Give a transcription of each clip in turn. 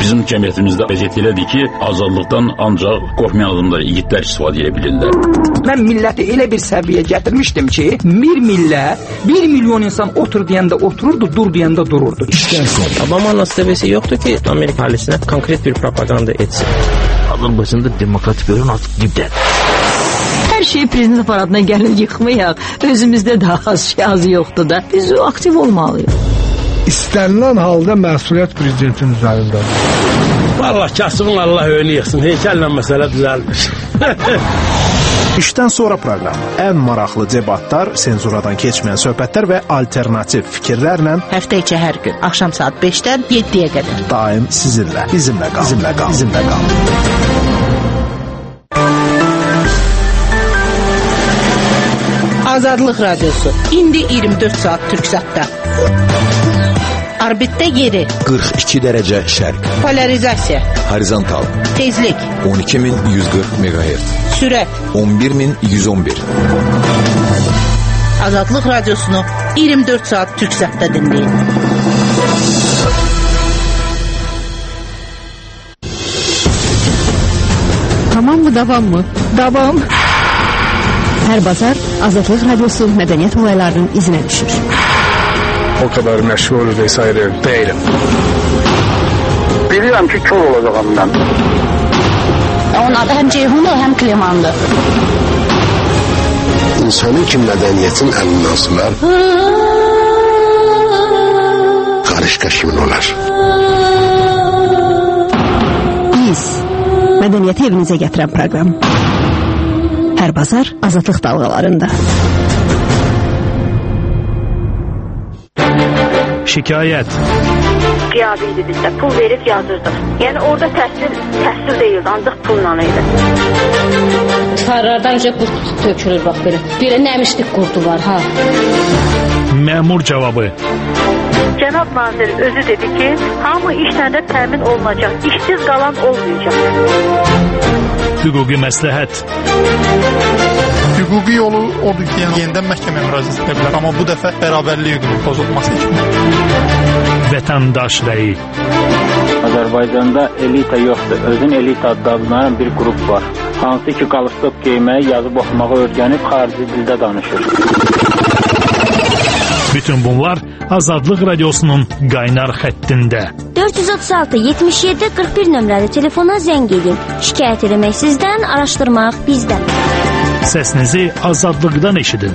Bizim cəmiyyətimizdə vəziyyət elədir ki, azadlıqdan ancaq qorxmayan adamlar, igidlər istifadə edə bilirlər. Mən milləti elə bir səviyyə gətirmişdim ki, bir millət, 1 milyon insan otur deyəndə otururdu, dur deyəndə dururdu. Obama nasibəsi yoxdur ki, Amerika halisinə konkret bir propaganda etsin. Azərbaycanda demokratik görün artıq dibdədir. Hər şeyi prezident aparatına gəlin yıxmayaq. Özümüzdə daha az yoxdur da. Biz aktiv olmalıyıq. İstənilən halda məsuliyyət prezidentin üzərindədir. Vallahi kasıbın Allah öyle yıxsın. Heykəllə məsələ düzəlmiş. İşdən sonra proqram. Ən maraqlı debatlar, senzuradan keçməyən söhbətlər və alternativ fikirlərlə həftə içi hər gün axşam saat 5-dən 7-yə qədər. Daim sizinlə. Bizimlə qal. Bizimlə qal. Bizimlə qal. Azadlıq Radyosu. İndi 24 saat Türksatda. Orbitdə yeri 42 dərəcə şərq. Polarizasiya. Horizontal. Tezlik 12140 MHz. Sürət 11111. Azadlıq Radiosunu 24 saat Türksatda dinləyin. Tamam mı, davam mı? Davam. Hər bazar Azadlıq Radiosu mədəniyyət olaylarının izinə düşür. O kadar məşğul vesaire değilim. Bilirəm ki, kör olacağım mən. Onun adı həm Ceyhundur, həm Klimandır. İnsanın ki, mədəniyyətin əlindən sınar, qarışqa kimin olar? Biz, mədəniyyəti evinizə gətirən proqram. Hər bazar Azadlıq dalğalarında. Şikayət. Qiyabi idi bizdə, pul verib yazırdıq. Yəni orada təhsil deyildi, ancaq pulla idi. Tarlardan qurt tökülür, bax belə. Belə nəmişlik qurdu var, ha. Məmur cavabı. Cənab nazir özü dedi ki, hamı işlərdə təmin olunacaq, işsiz qalan olmayacaq. Hüquqi məsləhət. Hüquqi yolu odur ki, yenidən məhkəməyə müraciət edə bilər, amma bu dəfə bərabərlik hüququnun pozulması üçün. Vətəndaş rəyi. Azərbaycanda elita yoxdur, özün elita adlanan bir qrup var. Hansı ki, qalstok geyməyi, yazıb oxumağı öyrənib xarici dildə danışır. Bütün bunlar Azadlıq Radiosunun qaynar xəttində. 436-77-41 nömrəli telefona zəng edin. Şikayət eləmək sizdən, araşdırmaq bizdən. Səsinizi Azadlıqdan eşidin.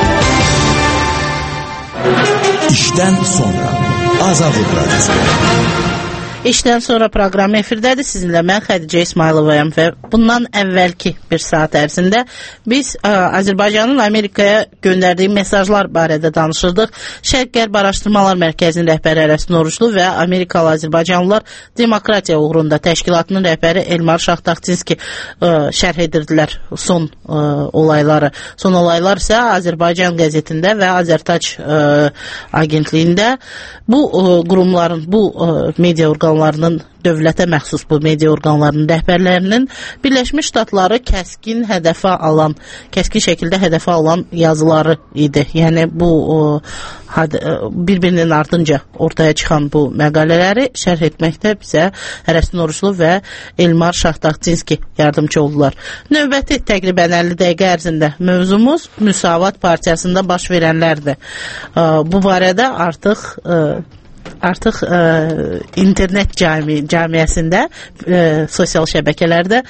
İşdən sonra Azadlıq Radiosu. İşdən sonra proqram efirdədir. Sizinlə mən Xədicə İsmayılovayam və bundan əvvəlki bir saat ərzində biz Azərbaycanın Amerikaya göndərdiyi mesajlar barədə danışırdıq. Şərq-Qərb Araşdırmalar Mərkəzinin rəhbəri Ərəstin Oruclu və Amerikalı Azərbaycanlılar Demokratiya uğrunda təşkilatının rəhbəri Elmar Şahtaxtinski şərh edirdilər son olayları. Son olaylar isə Azərbaycan qəzetində və Azərtac agentliyində bu qurumların, bu media orqanlarının, dövlətə məxsus bu media orqanlarının rəhbərlərinin Birləşmiş Ştatları kəskin şəkildə hədəfə alan yazıları idi. Yəni bu bir-birinin ardınca ortaya çıxan bu məqalələri şərh etməkdə bizə Ərəstin Oruclu və Elmar Şahtaxtinski yardımcı oldular. Növbəti təqribən 50 dəqiqə ərzində mövzumuz Müsavat Partiyasında baş verənlərdir. Bu barədə artıq internet cəmiyyəsində, sosial şəbəkələrdə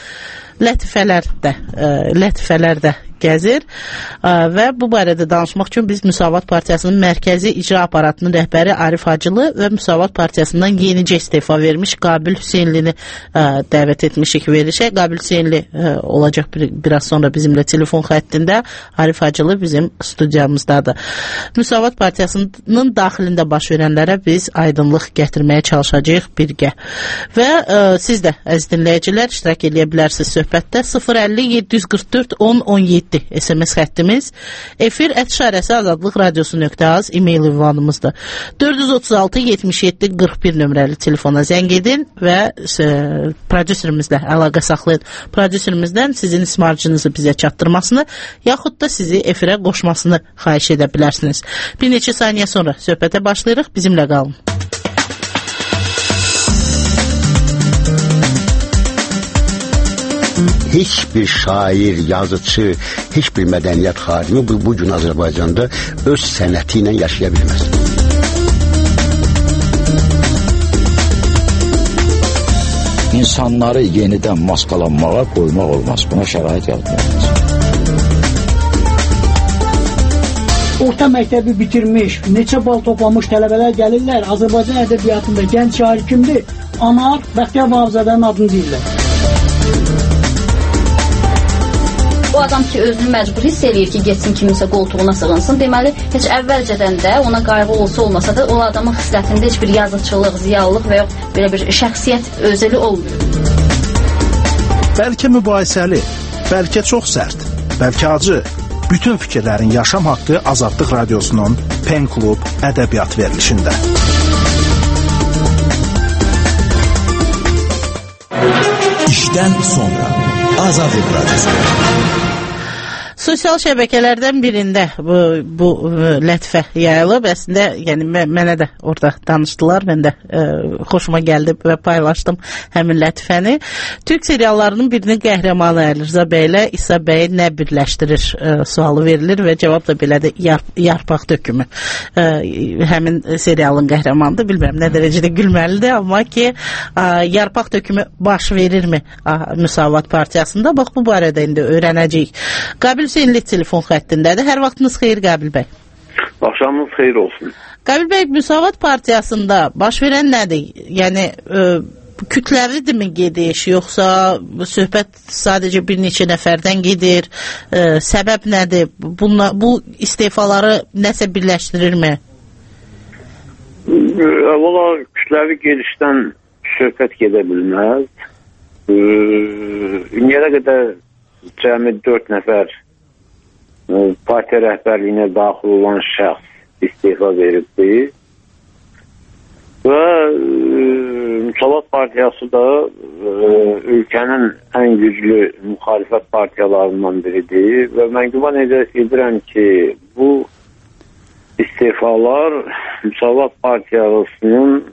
lətifələr də gəzir və bu barədə danışmaq üçün biz Müsavat Partiyasının mərkəzi icra aparatının rəhbəri Arif Hacılı və Müsavat Partiyasından yenicə istefa vermiş Qabil Hüseynlini dəvət etmişik verilişə. Qabil Hüseynli olacaq biraz sonra bizimlə telefon xəttində. Arif Hacılı bizim studiyamızdadır. Müsavat Partiyasının daxilində baş verənlərə biz aydınlıq gətirməyə çalışacağıq birgə. Və siz də əziz dinləyicilər iştirak edə bilərsiniz söhbətdə 050-744-10-17 SMS xəttimiz, efir@azadlıqradiosu.az e-mail ünvanımızdır. 436-77-41 nömrəli telefona zəng edin və prodüserimizlə əlaqə saxlayın. Prodüserimizdən sizin ismarcınızı bizə çatdırmasını, yaxud da sizi efirə qoşmasını xahiş edə bilərsiniz. Bir neçə saniyə sonra söhbətə başlayırıq, bizimlə qalın. Heç bir şair, yazıcı, heç bir mədəniyyət xadimi bu gün Azərbaycanda öz sənəti ilə yaşaya bilməz. İnsanları yenidən maskalanmağa qoymaq olmaz. Buna şərait yaratmaq. Orta məktəbi bitirmiş, neçə bal toplamış tələbələr gəlirlər. Azərbaycan ədəbiyyatında gənc şair kimdir? Anar Bəxtiyar Vahabzadənin adını deyirlər. O adam ki, özünü məcbur hiss eləyir ki, getsin kiminsə qoltuğuna sığınsın. Deməli, heç əvvəlcədən də ona qayğı olsa da, o adamın xislətində heç bir yazıçılıq, ziyalılıq və yox belə bir şəxsiyyət özəli olmuyor. Bəlkə mübahisəli, bəlkə çox sərt, bəlkə acı. Bütün fikirlərin yaşam haqqı Azadlıq Radiosunun Pen Klub ədəbiyyat verilişində. İşdən sonra Azadlıq Radiosu. Sosial şəbəkələrdən birində bu lətifə yayılıb. Əslində, yəni mənə də orada danışdılar. Mən də xoşuma gəldi və paylaşdım həmin lətifəni. Türk seriallarının birinin qəhrəmanı Əlirza bəylə İsa bəyi nə birləşdirir sualı verilir və cavab da belədir, yarpaq dökümü. Həmin serialın qəhrəmanıdır. Bilmirəm nə dərəcədə gülməlidir, amma ki yarpaq dökümü baş verirmi Müsavat Partiyasında? Bax, bu barədə indi öyrənəcəyik. Qabil Hüseynli telefon xəttindədir. Hər vaxtınız xeyir Qabil bəy. Axşamınız xeyir olsun. Qabil bəy, Müsavat Partiyasında baş verən nədir? Yəni kütləvidirmi gediş, yoxsa söhbət sadəcə bir neçə nəfərdən gedir? Səbəb nədir? Bu istefaları nəsə birləşdirirmi? Valla kütləvi gedişdən söhbət gedə bilməz. İndiyələ qədər cəmi 4 nəfər partiya rəhbərliyinə daxil olan şəxs istefa veribdir və Müsavat Partiyası da ölkənin ən güclü müxalifət partiyalarından biridir və mən güman edirəm ki, bu istefalar Müsavat Partiyasının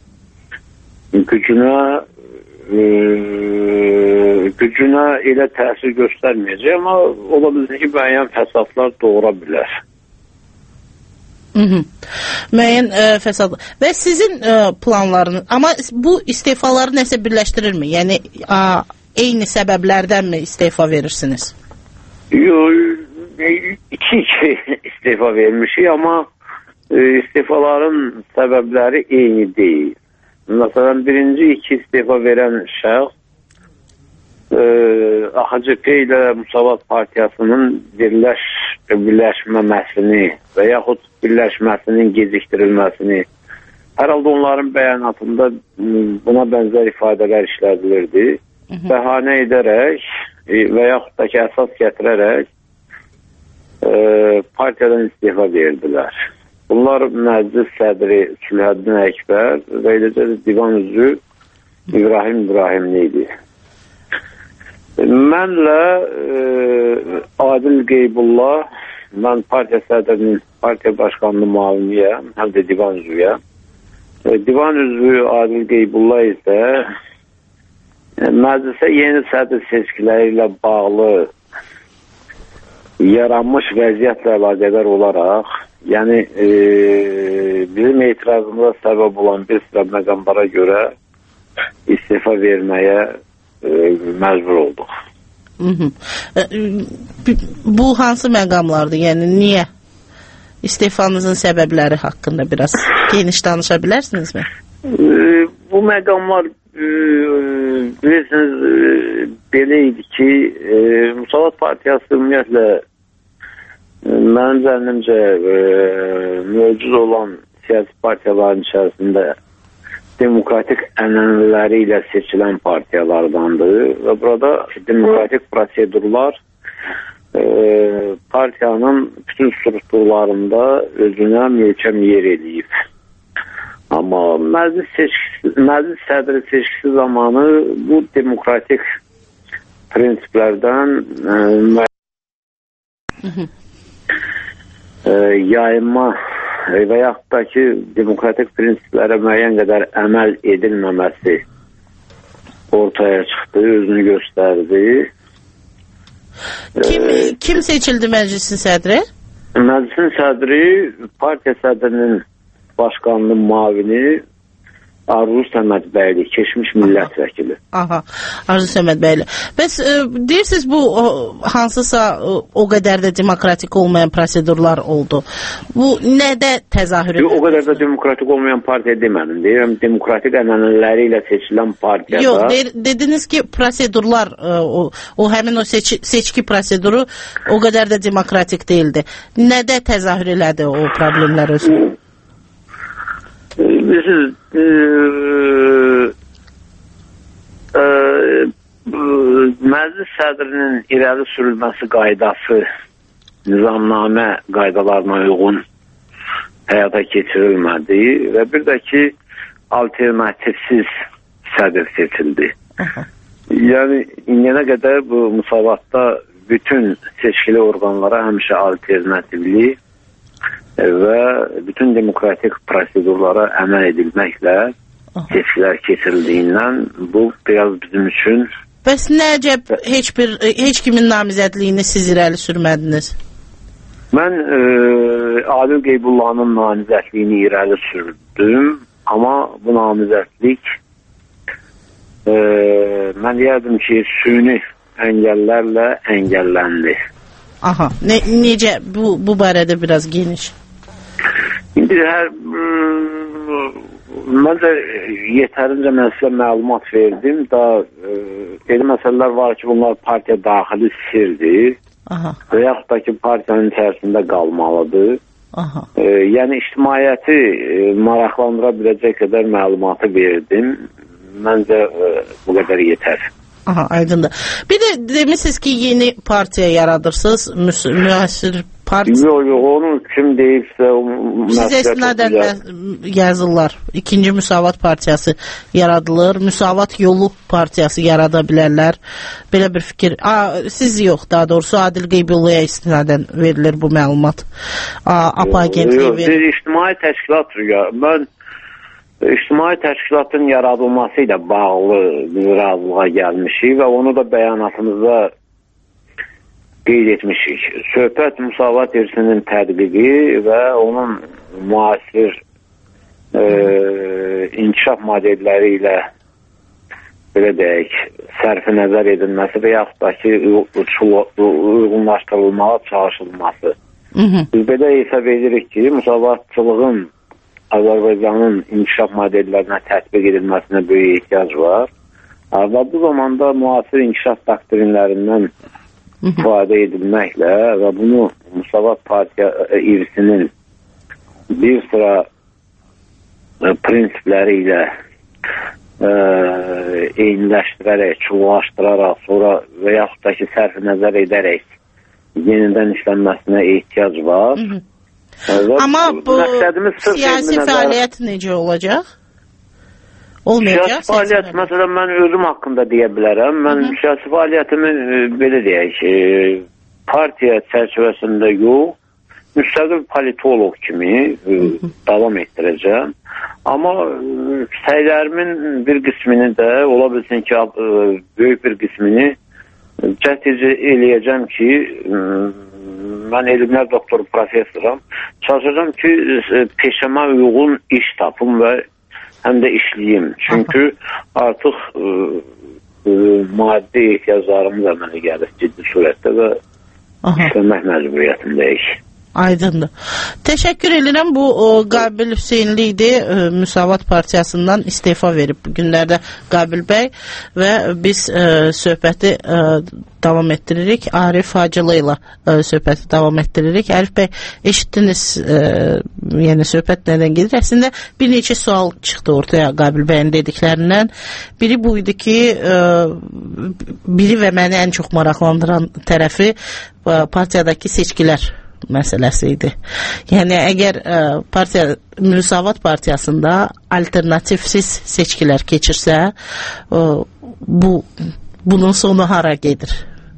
gücünə elə təsir göstərməyəcək, amma ola bilir ki, müəyyən fəsadlar doğura bilər. Müəyyən fəsadlar. Və sizin planlarınız, amma bu istefaları nəsə birləşdirirmi? Yəni, eyni səbəblərdənmi istefa verirsiniz? Yox, iki istefa vermişik, amma istefaların səbəbləri eyni deyil. Məsələn, birinci iki istefa verən şəxs AXCP ilə Müsavat Partiyasının birləşməməsini və yaxud birləşməsinin gecikdirilməsini, hər halda onların bəyanatında buna bənzər ifadələr işlədilirdi. Bəhanə edərək və yaxud da ki, əsas gətirərək partiyadan istefa verdilər. Bunlar məclis sədri Sülhəddin Əkbər və eləcə də divan üzvü İbrahim idi. Mənlə Adil Qeybullah, mən partiya sədrinin, partiya başqanının müaviniyəm, həm də divan üzvüyəm. Divan üzvü Adil Qeybullah isə məclisə yeni sədr seçkiləri ilə bağlı yaranmış vəziyyətlə əlaqədar olaraq, yəni bizim etirazımıza səbəb olan bir sıra məqamlara görə istefa verməyə məcbur olduq. Bu hansı məqamlardır? Yəni niyə? İstefanızın səbəbləri haqqında biraz geniş danışa bilərsinizmi? Bu məqamlar bilirsiniz belə idi ki, Müsavat Partiyası ümumiyyətlə mənim zənnimcə mövcud olan siyasi partiyaların içərisində demokratik ənənələri ilə seçilən partiyalardandır və burada demokratik prosedurlar partiyanın bütün strukturlarında özünə möhkəm yer eləyib. Amma məclis sədri seçkisi zamanı bu demokratik prinsiplərdən yayınma və yaxud da ki, demokratik prinsiplərə müəyyən qədər əməl edilməməsi ortaya çıxdı, özünü göstərdi. Kim seçildi məclisin sədri? Məclisin sədri partiya sədrinin başqanının müavini Arzu Səmədbəyli, keçmiş millət vəkili. Aha, Arzu Səmədbəyli. Bəs deyirsiniz bu hansısa o qədər də demokratik olmayan prosedurlar oldu. Bu nədə təzahür edir? O qədər də demokratik olmayan partiya demədim. Deyirəm, demokratik ənənələri ilə seçilən partiyada... Yox, dediniz ki, prosedurlar, o həmin o seçki proseduru o qədər də demokratik deyildi. Nədə təzahür elədi o problemlər özü? Bilirsiniz, məclis sədrinin irəli sürülməsi qaydası nizamnamə qaydalarına uyğun həyata keçirilmədi və bir də ki, alternativsiz sədr seçildi. Yəni, indiyənə qədər bu müsavatda bütün seçkili orqanlara həmişə alternativli və bütün demokratik prosedurlara əməl edilməklə seçkilər keçirildiyindən bu biraz bizim üçün... Bəs nəcəb heç kimin namizədliyini siz irəli sürmədiniz? Mən Adil Qeybullahın namizədliyini irəli sürdüm, amma bu namizədlik mən deyərdim ki, süni əngəllərlə əngəlləndi. Aha, necə bu barədə biraz geniş? İndi məncə yetərincə mən sizə məlumat verdim. Elə məsələlər var ki, bunlar partiya daxili sirdir və yaxud da ki, partiyanın içərisində qalmalıdır. Yəni, ictimaiyyəti maraqlandıra biləcək qədər məlumatı verdim. Məncə bu qədər yetər. Aha, aydındır. Bir də demişsiniz ki, yeni partiya yaradırsınız, müasir partiya. Yox, onun kim deyibsə... Sizə istinadən yazırlar. İkinci Müsavat Partiyası yaradılır, Müsavat Yolu Partiyası yarada bilərlər. Belə bir fikir. Siz yox, daha doğrusu Adil Qeybullah'a istinadən verilir bu məlumat. APA agentliyi verilir. Yox, ictimai təşkilatdır ya. Mən İctimai təşkilatın yaradılması ilə bağlı razılığa gəlmişik və onu da bəyanatımızda qeyd etmişik. Söhbət müsavat irsinin tədqiqi və onun müasir inkişaf modelləri ilə belə deyək, sərfi nəzər edilməsi və yaxud da ki, uyğunlaşdırılmağa çalışılması. Biz belə hesab edirik ki, müsavatçılığın Azərbaycanın inkişaf modellərinə tətbiq edilməsinə böyük ehtiyac var. Və bu zamanda müasir inkişaf doktrinlərindən ifadə edilməklə və bunu Müsavat Partiya irsinin bir sıra prinsipləri ilə eyniləşdirərək, çulğaşdıraraq, sonra və yaxud da ki, sərfi nəzər edərək yenidən işlənməsinə ehtiyac var. Amma bu siyasi fəaliyyət necə olacaq? Olmayacaq? Siyasi fəaliyyət, məsələn, mən özüm haqqında deyə bilərəm. Mən siyasi fəaliyyətimi belə deyək, partiya çərçivəsində yox, müstəqil politolog kimi davam etdirəcəm. Amma səylərimin bir qismini də, ola bilsin ki, böyük bir qismini cəhd eləyəcəm ki, mən elmlər doktoru professoram. Çalışacağım ki, peşəmə uyğun iş tapım və həm də işləyim. Çünki artıq maddi ehtiyaclarımız əmələ gəlir ciddi surətdə və işləmək məcburiyyətindəyik. Aydındır. Təşəkkür edirəm. Bu Qabil Hüseynli idi. Müsavat Partiyasından istefa verib bu günlərdə Qabil bəy və biz söhbəti davam etdiririk. Arif Hacılı ilə söhbəti davam etdiririk. Arif bəy, eşitdiniz, yəni söhbət nədən gedir? Əslində bir neçə sual çıxdı ortaya Qabil bəyin dediklərindən. Biri bu idi ki, biri və məni ən çox maraqlandıran tərəfi partiyadakı seçkilər məsələsi idi. Yəni, əgər Müsavat Partiyasında alternativsiz seçkilər keçirsə, bunun sonu hara gedir?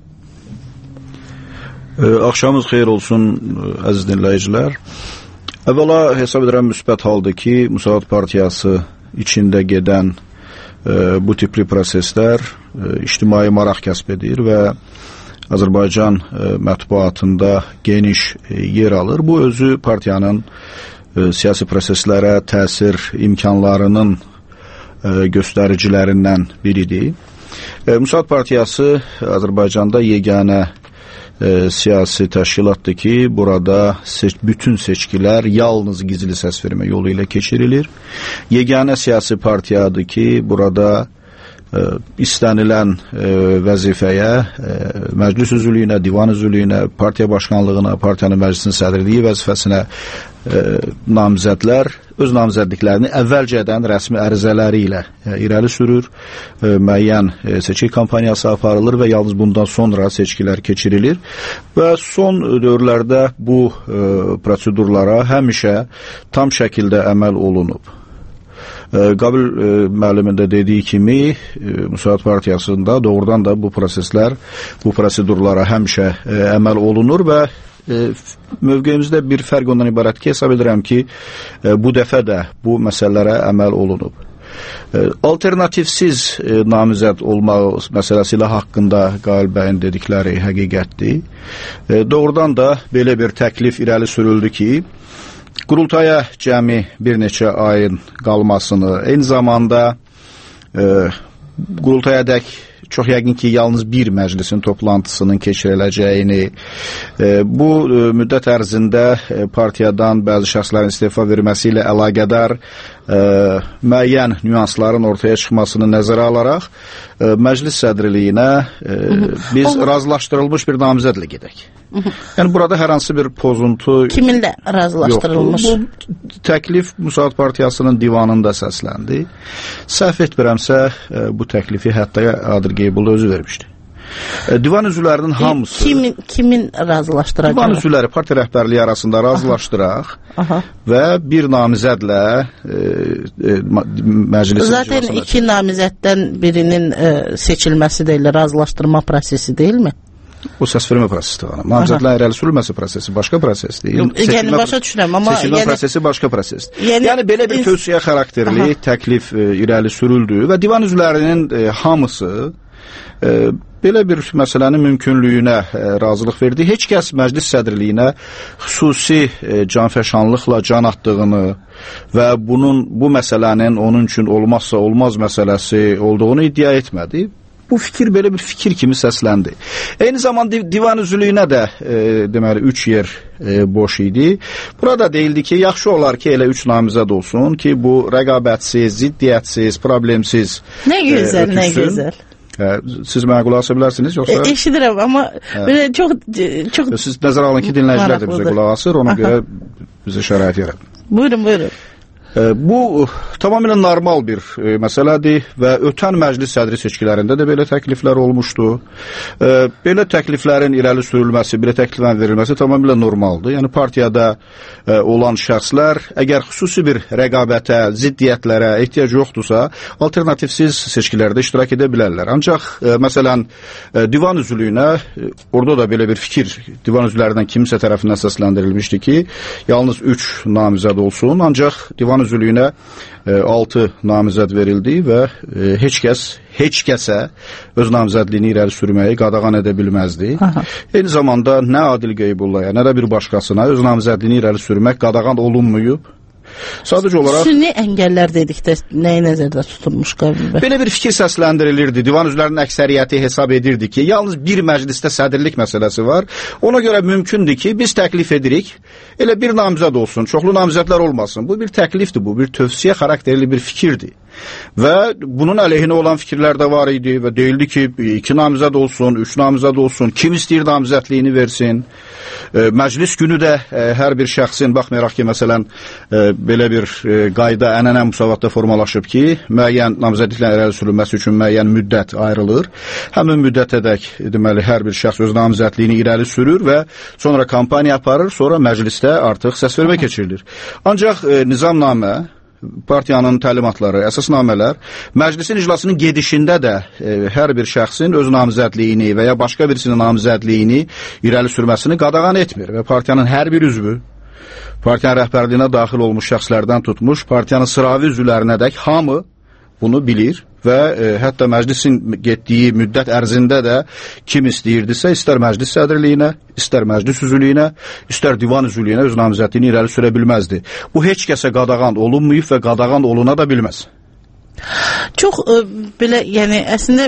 Axşamınız xeyir olsun, əziz dinləyicilər. Əvvəla hesab edirəm müsbət haldır ki, Müsavat Partiyası içində gedən bu tipli proseslər ictimai maraq kəsb edir və Azərbaycan mətbuatında geniş yer alır. Bu özü partiyanın siyasi proseslərə təsir imkanlarının göstəricilərindən biridir. Müsaad Partiyası Azərbaycanda yeganə siyasi təşkilatdır ki, burada bütün seçkilər yalnız gizli səs vermə yolu ilə keçirilir. Yeganə siyasi partiyadır ki, burada istənilən vəzifəyə, məclis üzvlüyünə, divan üzvlüyünə, partiya başkanlığına, partiyanın məclisin sədrliyi vəzifəsinə namizədlər öz namizədliklərini əvvəlcədən rəsmi ərizələri ilə irəli sürür, müəyyən seçki kampaniyası aparılır və yalnız bundan sonra seçkilər keçirilir və son dövrlərdə bu prosedurlara həmişə tam şəkildə əməl olunub. Qabil müəllimin də dediyi kimi Müsaad Partiyasında doğrudan da bu proseslər, bu prosedurlara həmişə əməl olunur və mövqeyimizdə bir fərq ondan ibarət ki, hesab edirəm ki, bu dəfə də bu məsələlərə əməl olunub. Alternativsiz namizəd olmaq məsələsi ilə haqqında Qabil bəyin dedikləri həqiqətdir. Doğrudan da belə bir təklif irəli sürüldü ki, qurultaya cəmi bir neçə ayın qalmasını, eyni zamanda qurultayadək çox yəqin ki, yalnız bir məclisin toplantısının keçiriləcəyini, bu müddət ərzində partiyadan bəzi şəxslərin istefa verməsi ilə əlaqədar müəyyən nüansların ortaya çıxmasını nəzərə alaraq məclis sədrliyinə biz razılaşdırılmış bir namizədlə gedək. Yəni burada hər hansı bir pozuntu kiminlə razılaşdırılmış? Bu təklif Müsaad Partiyasının divanında səsləndi. Səhv etmirəmsə bu təklifi hətta Adır Qeybulla özü vermişdi. Divan üzvlərinin hamısı kimin razılaşdıracaq? Divan üzvləri partiya rəhbərliyi arasında razılaşdıraq və bir namizədlə məclisin zaten iki namizəddən birinin seçilməsi də elə razılaşdırma prosesi deyilmi? O səsvermə prosesidir. Namizədlərin irəli sürülməsi prosesi başqa prosesdir. Yəni başa düşürəm, amma seçilmə prosesi başqa prosesdir. Yəni belə bir tövsiyə xarakterli təklif irəli sürüldü və divan üzvlərinin hamısı belə bir məsələnin mümkünlüyünə razılıq verdi. Heç kəs məclis sədrliyinə xüsusi canfəşanlıqla can atdığını və bu məsələnin onun üçün olmazsa olmaz məsələsi olduğunu iddia etmədi. Bu fikir belə bir fikir kimi səsləndi. Eyni zamanda divan üzvlüyünə də deməli 3 yer boş idi. Burada deyildi ki, yaxşı olar ki, elə 3 namizəd olsun ki, bu rəqabətsiz, ziddiyyətsiz, problemsiz nə gözəl, nə gözəl. Siz mənə qulaq asa bilərsiniz, yoxsa? Eşidirəm, amma belə çox siz nəzərə alın ki, dinləyicilər də bizə qulaq asır, ona görə bizə şərait yaradın. Buyurun. Bu tamamilə normal bir məsələdir və ötən məclis sədri seçkilərində də belə təkliflər olmuşdu. Belə təkliflərin irəli sürülməsi, belə təkliflərin verilməsi tamamilə normaldır. Yəni partiyada olan şəxslər əgər xüsusi bir rəqabətə, ziddiyyətlərə ehtiyac yoxdursa, alternativsiz seçkilərdə iştirak edə bilərlər. Ancaq məsələn divan üzvlüyünə orada da belə bir fikir divan üzvlərindən kimsə tərəfindən səsləndirilmişdi ki, yalnız 3 namizəd olsun, ancaq divan üzvlüyünə 6 namizəd verildi və heç kəsə öz namizədliyini irəli sürməyi qadağan edə bilməzdi. Eyni zamanda nə Adil Qeybullaya, nə də bir başqasına öz namizədliyini irəli sürmək qadağan olunmayıb. Sadəcə olaraq süni əngəllər dedikdə nəyi nəzərdə tutulmuş Qabil bəy? Belə bir fikir səsləndirilirdi. Divan üzvlərinin əksəriyyəti hesab edirdi ki, yalnız bir məclisdə sədrlik məsələsi var. Ona görə mümkündür ki, biz təklif edirik, elə bir namizəd olsun, çoxlu namizədlər olmasın. Bu bir təklifdir, bu bir tövsiyə xarakterli bir fikirdir. Və bunun əleyhinə olan fikirlər də var idi və deyildi ki, 2 namizəd olsun, 3 namizəd olsun, kim istəyir namizədliyini versin. Məclis günü də hər bir şəxsin, baxmayaraq ki, məsələn, belə bir qayda ənənə müsavatda formalaşıb ki, müəyyən namizədliklərin irəli sürülməsi üçün müəyyən müddət ayrılır. Həmin müddətədək deməli hər bir şəxs öz namizədliyini irəli sürür və sonra kampaniya aparır, sonra məclisdə artıq səsvermə keçirilir. Ancaq nizamnamə, partiyanın təlimatları, əsasnamələr məclisin iclasının gedişində də hər bir şəxsin öz namizədliyini və ya başqa birisinin namizədliyini irəli sürməsini qadağan etmir və partiyanın hər bir üzvü, partiyanın rəhbərliyinə daxil olmuş şəxslərdən tutmuş, partiyanın sıravi üzvlərinədək hamı bunu bilir və hətta məclisin getdiyi müddət ərzində də kim istəyirdisə, istər məclis sədrliyinə, istər məclis üzvlüyünə, istər divan üzvlüyünə öz namizədliyini irəli sürə bilməzdi. Bu heç kəsə qadağan olunmayıb və qadağan oluna da bilməz. Çox belə, yəni əslində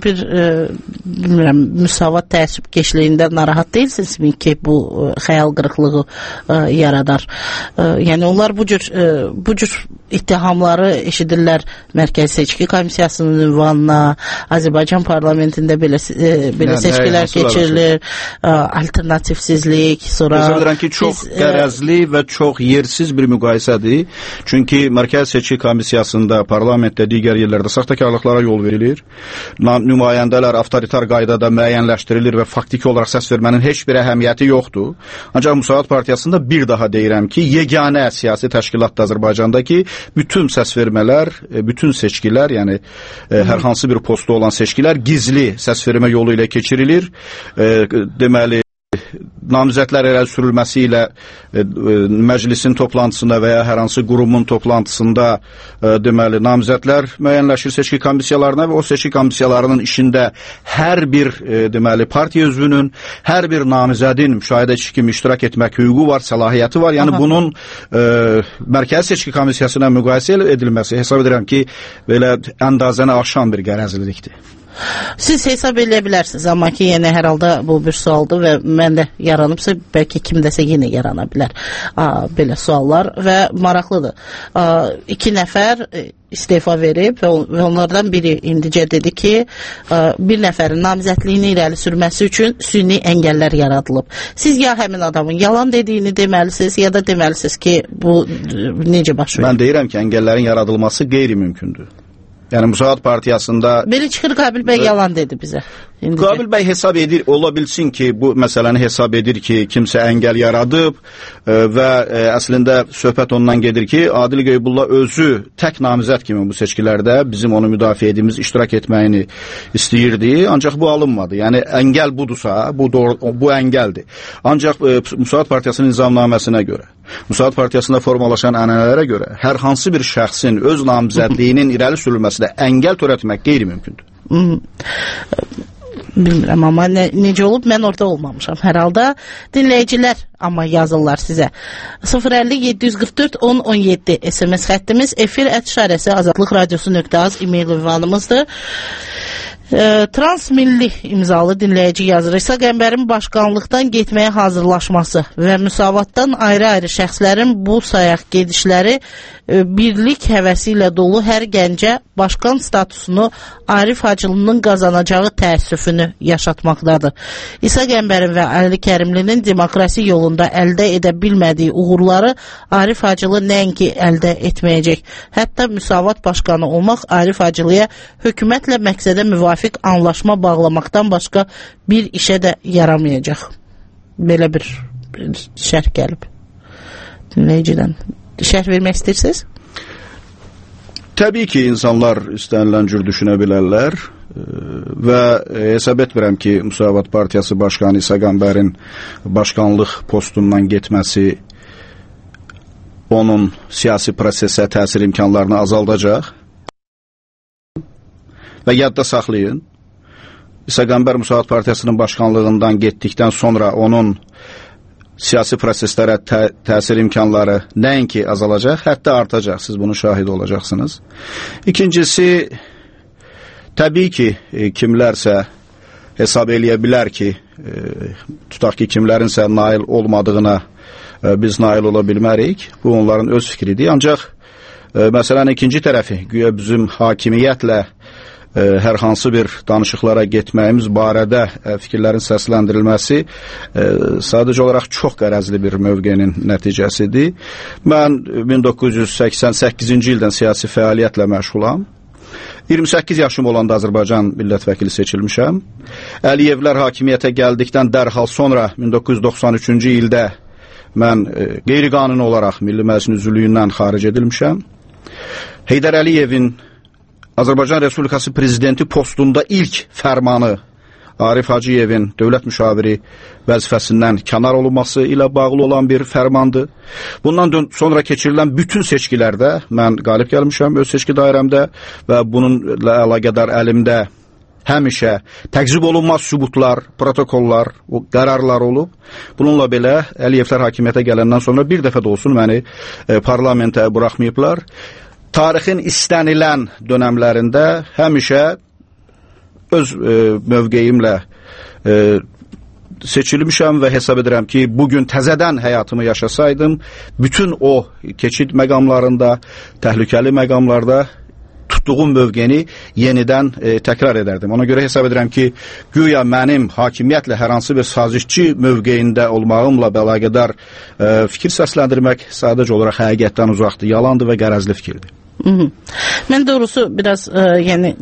bilmirəm, müsavat təəssübkeşliyində narahat deyilsiniz ki, bu xəyal qırıqlığı yaradar. Yəni onlar bu cür ittihamları eşidirlər Mərkəzi Seçki Komissiyasının ünvanına, Azərbaycan parlamentində belə seçkilər keçirilir, alternativsizlik, sonra hesab edirəm ki, çox qərəzli və çox yersiz bir müqayisədir. Çünki Mərkəzi Seçki Komissiyasında parlament digər yerlərdə saxtakarlıqlara yol verilir. Nümayəndələr avtoritar qaydada müəyyənləşdirilir və faktiki olaraq səs vermənin heç bir əhəmiyyəti yoxdur. Ancaq Müsavat Partiyasında bir daha deyirəm ki, yeganə siyasi təşkilatda Azərbaycandakı bütün səs vermələr, bütün seçkilər, yəni hər hansı bir postda olan seçkilər gizli səs vermə yolu ilə keçirilir. Deməli, namizədlər irəli sürülməsi ilə məclisin toplantısında və ya hər hansı qurumun toplantısında deməli namizədlər müəyyənləşir seçki komissiyalarına və o seçki komissiyalarının işində hər bir deməli partiya üzvünün, hər bir namizədin müşahidəçi kimi iştirak etmək hüququ var, səlahiyyəti var. Yəni bunun Mərkəzi Seçki Komissiyasına müqayisə edilməsi hesab edirəm ki, belə əndazəni aşan bir qərəzlilikdir. Siz hesab edə bilərsiniz, amma ki, yəni hər halda bu bir sualdır və məndə yaranıbsa, bəlkə kimdəsə yenə yarana bilər belə suallar və maraqlıdır. 2 nəfər istefa verib və onlardan biri indicə dedi ki, bir nəfərin namizədliyini irəli sürməsi üçün süni əngəllər yaradılıb. Siz ya həmin adamın yalan dediyini deməlisiniz, ya da deməlisiniz ki, bu necə baş verir? Mən deyirəm ki, əngəllərin yaradılması qeyri-mümkündür. Yəni Müsavat Partiyasında... Belə çıxır, Qabil bəy yalan dedi bizə. Qabil bəy hesab edir, ola bilsin ki, bu məsələni hesab edir ki, kimsə əngəl yaradıb və əslində söhbət ondan gedir ki, Adil Qeybulla özü tək namizəd kimi bu seçkilərdə bizim onu müdafiə edimiz, iştirak etməyini istəyirdi, ancaq bu alınmadı. Yəni əngəl budursa, bu əngəldir. Ancaq Müsavat Partiyasının nizamnaməsinə görə, Müsavat Partiyasında formalaşan ənənələrə görə hər hansı bir şəxsin öz namizədliyinin irəli sürülməsində əngəl törətmək qeyri-mümkündür. Bilmirəm, amma necə olub, mən orada olmamışam. Hər halda dinləyicilər amma yazırlar sizə. 050-744-10-17 SMS xəttimiz, efir@ Azadlıq Radiosu.az e-mail ünvanımızdır. Transmilli imzalı dinləyici yazır. İsa Qəmbərin başkanlıqdan getməyə hazırlaşması və müsavatdan ayrı-ayrı şəxslərin bu sayaq gedişləri birlik həvəsi ilə dolu hər gəncə başkan statusunu Arif Hacılının qazanacağı təəssüfünü yaşatmaqdadır. İsa Qəmbərin və Əli Kərimlinin demokrasi yolunda əldə edə bilmədiyi uğurları Arif Hacılı nəinki əldə etməyəcək. Hətta müsavat başkanı olmaq Arif Hacılıya hökumətlə məqsədə müvafiq anlaşma bağlamaqdan başqa bir işə də yaramayacaq. Belə bir şərh gəlib dinləyicidən. Şərh vermək istəyirsiniz? Təbii ki, insanlar istənilən cür düşünə bilərlər və hesab etmirəm ki, Müsavat Partiyası Başkanı İsa Qəmbərin başkanlıq postundan getməsi onun siyasi prosesə təsir imkanlarını azaldacaq. Və yadda saxlayın, İsa Qəmbər Müsavat Partiyasının başkanlığından getdikdən sonra onun siyasi proseslərə təsir imkanları nəinki azalacaq, hətta artacaq. Siz bunun şahidi olacaqsınız. İkincisi, təbii ki, kimlərsə hesab eləyə bilər ki, tutaq ki, kimlərinsə nail olmadığına biz nail ola bilmərik. Bu onların öz fikridir. Ancaq məsələnin ikinci tərəfi, güya bizim hakimiyyətlə hər hansı bir danışıqlara getməyimiz barədə fikirlərin səsləndirilməsi sadəcə olaraq çox qərəzli bir mövqenin nəticəsidir. Mən 1988-ci ildən siyasi fəaliyyətlə məşğulam. 28 yaşım olanda Azərbaycan millət vəkili seçilmişəm. Əliyevlər hakimiyyətə gəldikdən dərhal sonra 1993-cü ildə mən qeyri-qanuni olaraq Milli Məclisin üzvlüyündən xaric edilmişəm. Heydər Əliyevin Azərbaycan Respublikası Prezidenti postunda ilk fərmanı Arif Hacıyevin dövlət müşaviri vəzifəsindən kənar olunması ilə bağlı olan bir fərmandır. Bundan sonra keçirilən bütün seçkilərdə mən qalib gəlmişəm öz seçki dairəmdə və bununla əlaqədar əlimdə həmişə təqzib olunmaz sübutlar, protokollar, qərarlar olub. Bununla belə Əliyevlər hakimiyyətə gələndən sonra bir dəfə də olsun məni parlamentə buraxmayıblar. Tarixin istənilən dönəmlərində həmişə öz mövqeyimlə seçilmişəm və hesab edirəm ki, bugün təzədən həyatımı yaşasaydım, bütün o keçid məqamlarında, təhlükəli məqamlarda tutduğum mövqeni yenidən təkrar edərdim. Ona görə hesab edirəm ki, güya mənim hakimiyyətlə hər hansı bir sazişçi mövqeyində olmağımla əlaqədar fikir səsləndirmək sadəcə olaraq həqiqətdən uzaqdır, yalandır və qərəzli fikirdir. Mən doğrusu biraz yəni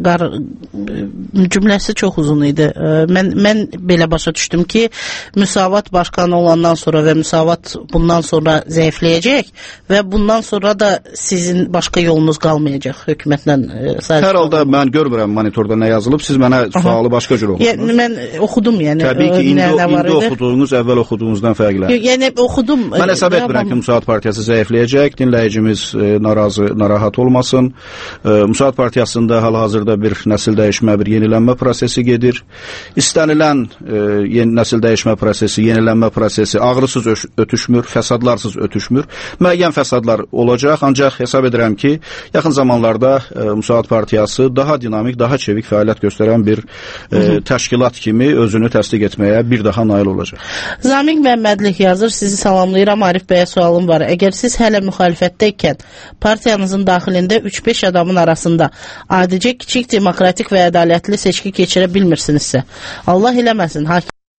cümləsi çox uzun idi. Mən belə başa düşdüm ki, Müsavat başkanı olandan sonra və Müsavat bundan sonra zəifləyəcək və bundan sonra da sizin başqa yolunuz qalmayacaq hökumətlə. Hər halda mən görmürəm monitorda nə yazılıb. Siz mənə sualı başqa cür oxudunuz. Mən oxudum yəni. Təbii ki, indi oxuduğunuz əvvəl oxuduğunuzdan fərqlənir. Yəni oxudum. Mən hesab etmirəm ki, Müsavat partiyası zəifləyəcək, dinləyicimiz narahat olmasın. Müsavat partiyasında hal-hazırda bir nəsil dəyişmə, bir yenilənmə prosesi gedir. İstənilən nəsil dəyişmə prosesi, yenilənmə prosesi ağrısız ötüşmür, fəsadlarsız ötüşmür. Müəyyən fəsadlar olacaq, ancaq hesab edirəm ki, yaxın zamanlarda Müsavat partiyası daha dinamik, daha çevik fəaliyyət göstərən bir təşkilat kimi özünü təsdiq etməyə bir daha nail olacaq. Zamiq Məmmədlik yazır, sizi salamlayıram. Arif bəyə sualım var. Əgər siz hələ müxalifətdəykən partiyanızın daxilində 3-5 adamın arasında adicə kiçik demokratik və ədalətli seçki keçirə bilmirsinizsə, Allah eləməsin,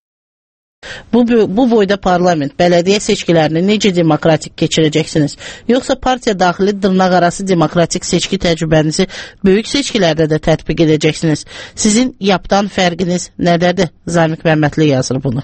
bu boyda parlament, bələdiyyə seçkilərini necə demokratik keçirəcəksiniz? Yoxsa partiya daxili dırnaq arası demokratik seçki təcrübənizi böyük seçkilərdə də tətbiq edəcəksiniz? Sizin yapdan fərqiniz nədədir? Zamiq Məmmədli yazır bunu.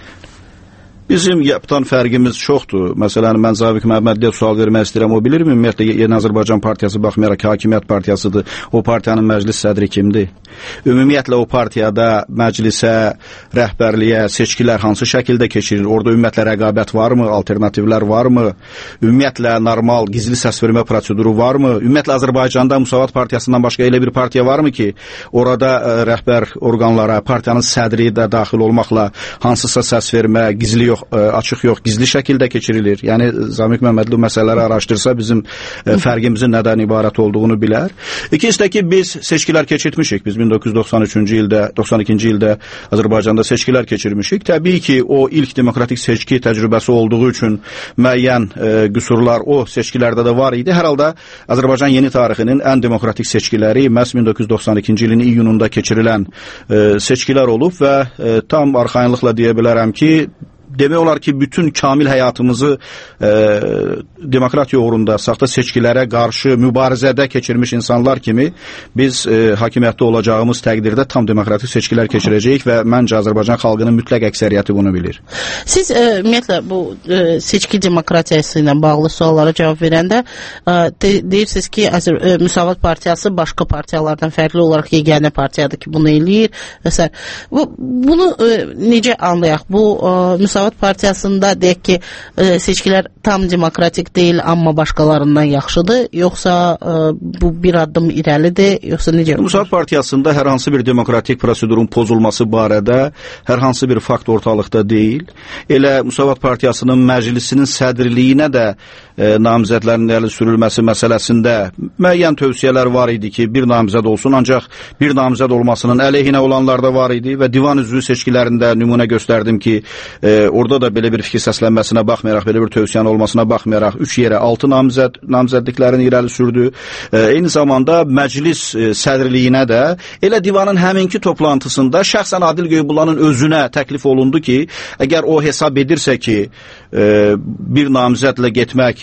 Bizim yapıdan fərqimiz çoxdur. Məsələn, mən Zamiq Məmmədliyə sual vermək istəyirəm. O bilirmi? Ümumiyyətlə, Yeni Azərbaycan partiyası baxmayaraq ki, hakimiyyət partiyasıdır. O partiyanın məclis sədri kimdir? Ümumiyyətlə, o partiyada məclisə, rəhbərliyə, seçkilər hansı şəkildə keçirilir? Orada ümumiyyətlə rəqabət varmı? Alternativlər varmı? Ümumiyyətlə, normal gizli səs vermə proseduru varmı? Ümumiyyətlə, Azərbaycanda Müsavat partiyasından başqa elə bir partiya varmı ki, orada rəhbər orqanlara, partiyanın sədri də daxil olmaqla hansısa səs vermə, gizli yox, açıq yox, gizli şəkildə keçirilir. Yəni, Zamiq Məmmədli məsələləri araşdırsa bizim fərqimizin nədən ibarət olduğunu bilər. İkincisi də ki, biz seçkilər keçirmişik. Biz 1993-cü ildə, 92-ci ildə Azərbaycanda seçkilər keçirmişik. Təbii ki, o ilk demokratik seçki təcrübəsi olduğu üçün müəyyən qüsurlar o seçkilərdə də var idi. Hər halda Azərbaycan yeni tarixinin ən demokratik seçkiləri məhz 1992-ci ilin iyununda keçirilən seçkilər olub və tam arxayınlıqla deyə bilərəm ki, demək olar ki, bütün kamil həyatımızı demokratiya uğrunda saxta seçkilərə qarşı mübarizədə keçirmiş insanlar kimi biz hakimiyyətdə olacağımız təqdirdə tam demokratik seçkilər keçirəcəyik və məncə Azərbaycan xalqının mütləq əksəriyyəti bunu bilir. Siz ümumiyyətlə bu seçki demokratiyası ilə bağlı suallara cavab verəndə deyirsiniz ki, Müsavat partiyası başqa partiyalardan fərqli olaraq yeganə partiyadır ki, bunu eləyir və s. Bunu necə anlayaq? Bu Müsavat partiyasında deyək ki, seçkilər tam demokratik deyil, amma başqalarından yaxşıdır, yoxsa bu bir addım irəlidir, yoxsa necə? Müsavat partiyasında hər hansı bir demokratik prosedurun pozulması barədə hər hansı bir fakt ortalıqda deyil. Elə Müsavat partiyasının məclisinin sədrliyinə də namizədlərin irəli sürülməsi məsələsində müəyyən tövsiyələr var idi ki, bir namizəd olsun, ancaq bir namizəd olmasının əleyhinə olanlar da var idi və divan üzvü seçkilərində nümunə göstərdim ki, orada da belə bir fikir səslənməsinə baxmayaraq, belə bir tövsiyənin olmasına baxmayaraq 3 yerə 6 namizədliklərini irəli sürdü. Eyni zamanda məclis sədrliyinə də elə divanın həminki toplantısında şəxsən Adil Göybullanın özünə təklif olundu ki, əgər o hesab edirsə ki, bir namizədlə getmək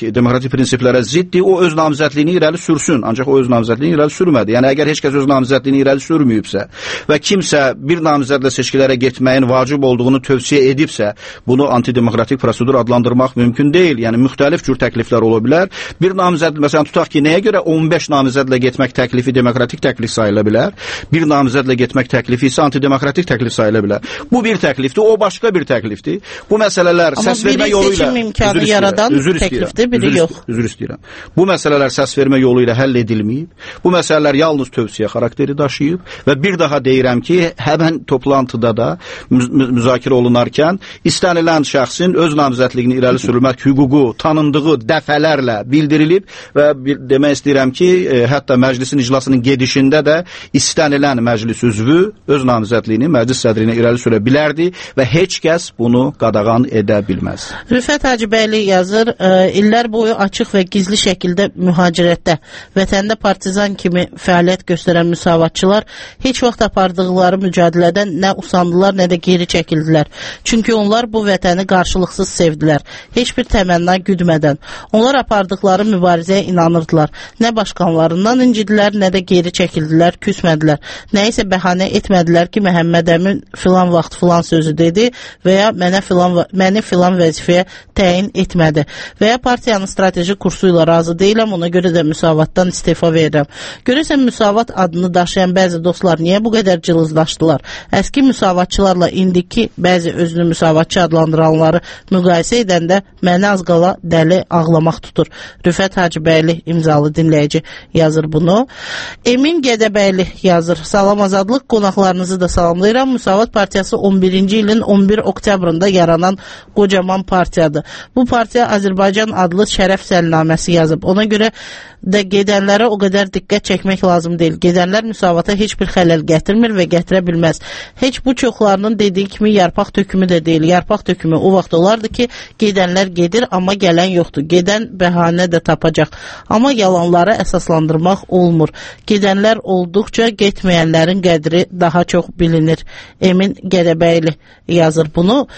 demokratik prinsiplərə ziddir, o öz namizədliyini irəli sürsün. Ancaq o öz namizədliyini irəli sürmədi. Yəni, əgər heç kəs öz namizədliyini irəli sürməyibsə və kimsə bir namizədlə seçkilərə getməyin vacib olduğunu tövsiyə edibsə, bunu antidemokratik prosedur adlandırmaq mümkün deyil. Yəni, müxtəlif cür təkliflər ola bilər. Bir namizəd, məsələn, tutaq ki, nəyə görə 15 namizədlə getmək təklifi demokratik təklif sayıla bilər? Bir namizədlə getmək təklifi isə antidemokratik təklif sayıla bilər. Bu bir təklifdir, o başqa bir təklifdir. Bu məsələlər səs vermə yolu ilə imkanı yaradan təklifdir, biri yox. Üzr istəyirəm. Bu məsələlər səs vermə yolu ilə həll edilməyib. Bu məsələlər yalnız tövsiyə xarakteri daşıyıb və bir daha deyirəm ki, həmən toplantıda da müzakirə olunarkən istənilən şəxsin öz namizədliyini irəli sürülmək hüququ tanındığı dəfələrlə bildirilib və demək istəyirəm ki, hətta məclisin iclasının gedişində də istənilən məclis üzvü öz namizədliyini məclis sədrinə irəli sürə bilərdi və heç kəs bunu qadağan edə bilməz. Rüfət Hacıbəyli yazır, illər boyu açıq və gizli şəkildə mühacirətdə, vətəndə partizan kimi fəaliyyət göstərən müsavatçılar heç vaxt apardıqları mücadilədən nə usandılar, nə də geri çəkildilər. Çünki onlar bu vətəni qarşılıqsız sevdilər, heç bir təmənna güdmədən. Onlar apardıqları mübarizəyə inanırdılar. Nə başqanlarından incidilər, nə də geri çəkildilər, küsmədilər. Nə isə bəhanə etmədilər ki, Məhəmməd Əmin filan vaxt filan sözü dedi və ya məni filan vəzifəyə təyin etmədi və ya partiyanın strateji kursu ilə razı deyiləm, ona görə də müsavatdan istifa verirəm. Görürsən, müsavat adını daşıyan bəzi dostlar niyə bu qədər cılızlaşdılar? Əski müsavatçılarla indiki bəzi özünü müsavatçı adlandıranları müqayisə edəndə məni az qala dəli ağlamaq tutur. Rüfət Hacıbəyli imzalı dinləyici yazır bunu. Emin Gədəbəyli yazır. Salam Azadlıq, qonaqlarınızı da salamlayıram. Müsavat Partiyası 11-ci ilin 11 oktyabrında yaranan qocaman partiyadır. Bu partiya Azərbaycan adlı şərəf səlnaməsi yazıb. Ona görə də gedənlərə o qədər diqqət çəkmək lazım deyil. Gedənlər müsavata heç bir xələl gətirmir və gətirə bilməz. Heç bu çoxlarının dediyi kimi yarpaq tökümü də deyil. Yarpaq tökümü o vaxt olardı ki, gedənlər gedir, amma gələn yoxdur. Gedən bəhanə də tapacaq. Amma yalanları əsaslandırmaq olmur. Gedənlər olduqca getməyənlərin qədri daha çox bilinir. Emin Gədəbəyli yazır bunu.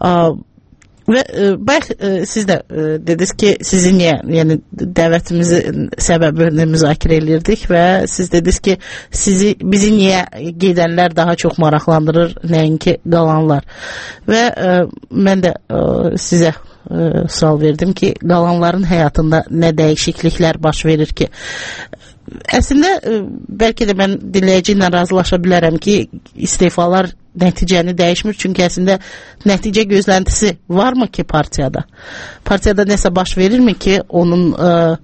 Və siz də dediniz ki, sizin yəni dəvətimizi səbəbini müzakirə edirdik və siz dediniz ki, bizi niyə gedənlər daha çox maraqlandırır, nəinki qalanlar. Və mən də sizə sual verdim ki, qalanların həyatında nə dəyişikliklər baş verir ki, əslində bəlkə də mən dinləyici ilə razılaşa bilərəm ki, istefalar nəticəni dəyişmir, çünki əslində nəticə gözləntisi varmı ki partiyada? Partiyada nəsə baş verirmi ki, onun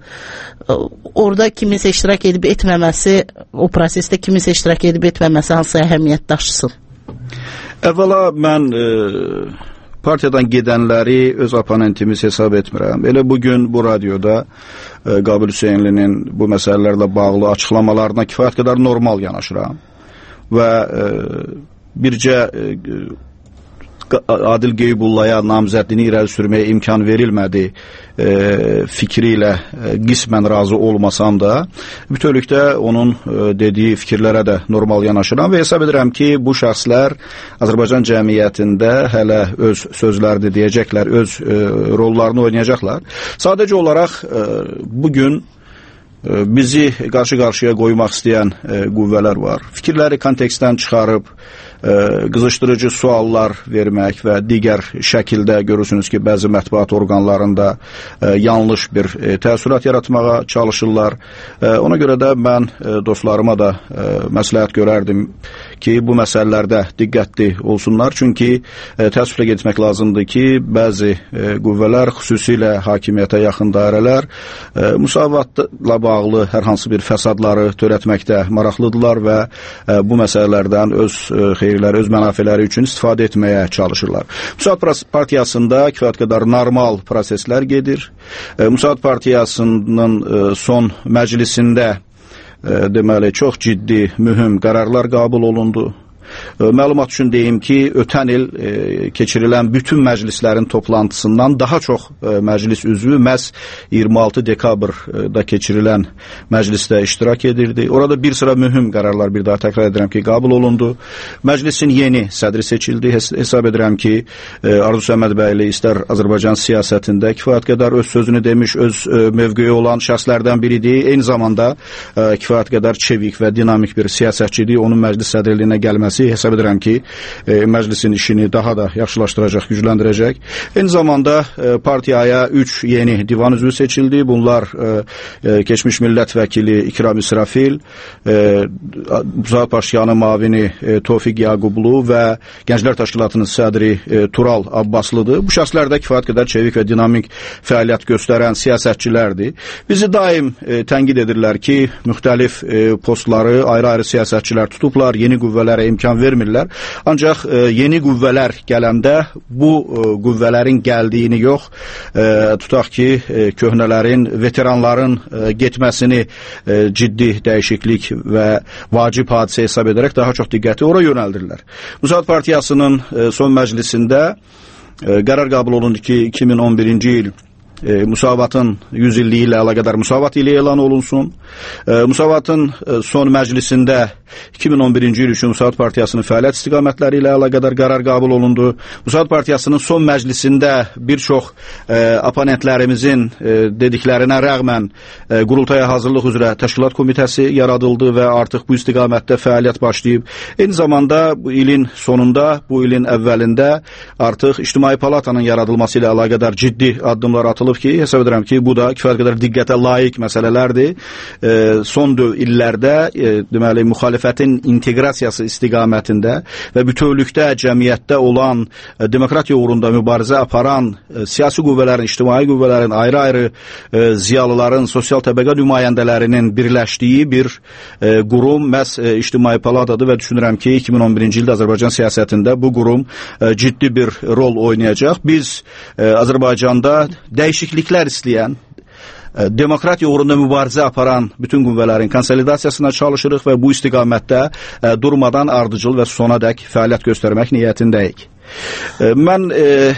orada kiminsə iştirak edib etməməsi, o prosesdə kiminsə iştirak edib etməməsi hansı əhəmiyyət daşısın? Əvvəla mən partiyadan gedənləri öz oponentimiz hesab etmirəm. Elə bugün bu radioda Qabil Hüseynlinin bu məsələlərlə bağlı açıqlamalarına kifayət qədər normal yanaşıram və bircə Adil Qeybullaya namizədliyini irəli sürməyə imkan verilmədi fikri ilə qismən razı olmasam da, bütövlükdə onun dediyi fikirlərə də normal yanaşıram və hesab edirəm ki, bu şəxslər Azərbaycan cəmiyyətində hələ öz sözlərini deyəcəklər, öz rollarını oynayacaqlar. Sadəcə olaraq bugün bizi qarşı-qarşıya qoymaq istəyən qüvvələr var. Fikirləri kontekstdən çıxarıb qızışdırıcı suallar vermək və digər şəkildə görürsünüz ki, bəzi mətbuat orqanlarında yanlış bir təəssürat yaratmağa çalışırlar. Ona görə də mən dostlarıma da məsləhət görərdim ki, bu məsələlərdə diqqətli olsunlar. Çünki təəssüflə getmək lazımdır ki, bəzi qüvvələr, xüsusilə hakimiyyətə yaxın dairələr müsavatla bağlı hər hansı bir fəsadları törətməkdə maraqlıdırlar və bu məsələlərdən öz xeyirləri, öz mənafələri üçün istifadə etməyə çalışırlar. Müsavat Partiyasında kifayət qədər normal proseslər gedir. Müsavat Partiyasının son məclisində deməli, çox ciddi, mühüm qərarlar qəbul olundu. Məlumat üçün deyim ki, ötən il keçirilən bütün məclislərin toplantısından daha çox məclis üzvü məhz 26 dekabrda keçirilən məclisdə iştirak edirdi. Orada bir sıra mühüm qərarlar, bir daha təkrar edirəm ki, qəbul olundu. Məclisin yeni sədri seçildi. Hesab edirəm ki, Arzu Səməd bəyli istər Azərbaycan siyasətində kifayət qədər öz sözünü demiş, öz mövqeyi olan şəxslərdən biridir. Eyni zamanda kifayət qədər çevik və dinamik bir siyasətçidir. Onun məclis sədrliyinə gəlməsi hesab edirəm ki, məclisin işini daha da yaxşılaşdıracaq, gücləndirəcək. Eyni zamanda partiyaya 3 yeni divan üzvü seçildi. Bunlar keçmiş millət vəkili İkram İsrafil, Müsavat Paşinyanın mavini Tofiq Yaqublu və Gənclər Təşkilatının sədri Tural Abbaslıdır. Bu şəxslər də kifayət qədər çevik və dinamik fəaliyyət göstərən siyasətçilərdir. Bizi daim tənqid edirlər ki, müxtəlif postları ayrı-ayrı siyasətçilər tutublar, yeni qüvvələrə imkan vermirlər. Ancaq yeni qüvvələr gələndə bu qüvvələrin gəldiyini yox, tutaq ki, köhnələrin, veteranların getməsini ciddi dəyişiklik və vacib hadisə hesab edərək daha çox diqqəti ora yönəldirlər. Müsavat Partiyasının son məclisində qərar qəbul olundu ki, 2011-ci il Müsavatın 100 illiyi ilə əlaqədar Müsavat ili elan olunsun. Müsavatın son məclisində 2011-ci il üçün Müsavat Partiyasının fəaliyyət istiqamətləri ilə əlaqədar qərar qəbul olundu. Müsavat Partiyasının son məclisində bir çox oponentlərimizin dediklərinə rəğmən qurultaya hazırlıq üzrə təşkilat komitəsi yaradıldı və artıq bu istiqamətdə fəaliyyət başlayıb. Eyni zamanda bu ilin sonunda, bu ilin əvvəlində artıq İctimai Palatanın yaradılması ilə əlaqədar ciddi addımlar atılıb ki, hesab edirəm ki, bu da kifayət qədər diqqətə layiq məsələlərdir. Son illərdə deməli müxalifətin inteqrasiyası istiqamətində və bütövlükdə cəmiyyətdə olan demokratiya uğrunda mübarizə aparan siyasi qüvvələrin, ictimai qüvvələrin, ayrı-ayrı ziyalıların, sosial təbəqə nümayəndələrinin birləşdiyi bir qurum məhz İctimai Palatadır və düşünürəm ki, 2011-ci ildə Azərbaycan siyasətində bu qurum ciddi bir rol oynayacaq. Biz Azərbaycanda dəyişikliklər istəyən, demokratiya uğrunda mübarizə aparan bütün qüvvələrin konsolidasiyasına çalışırıq və bu istiqamətdə durmadan ardıcıl və sonadək fəaliyyət göstərmək niyyətindəyik. Mən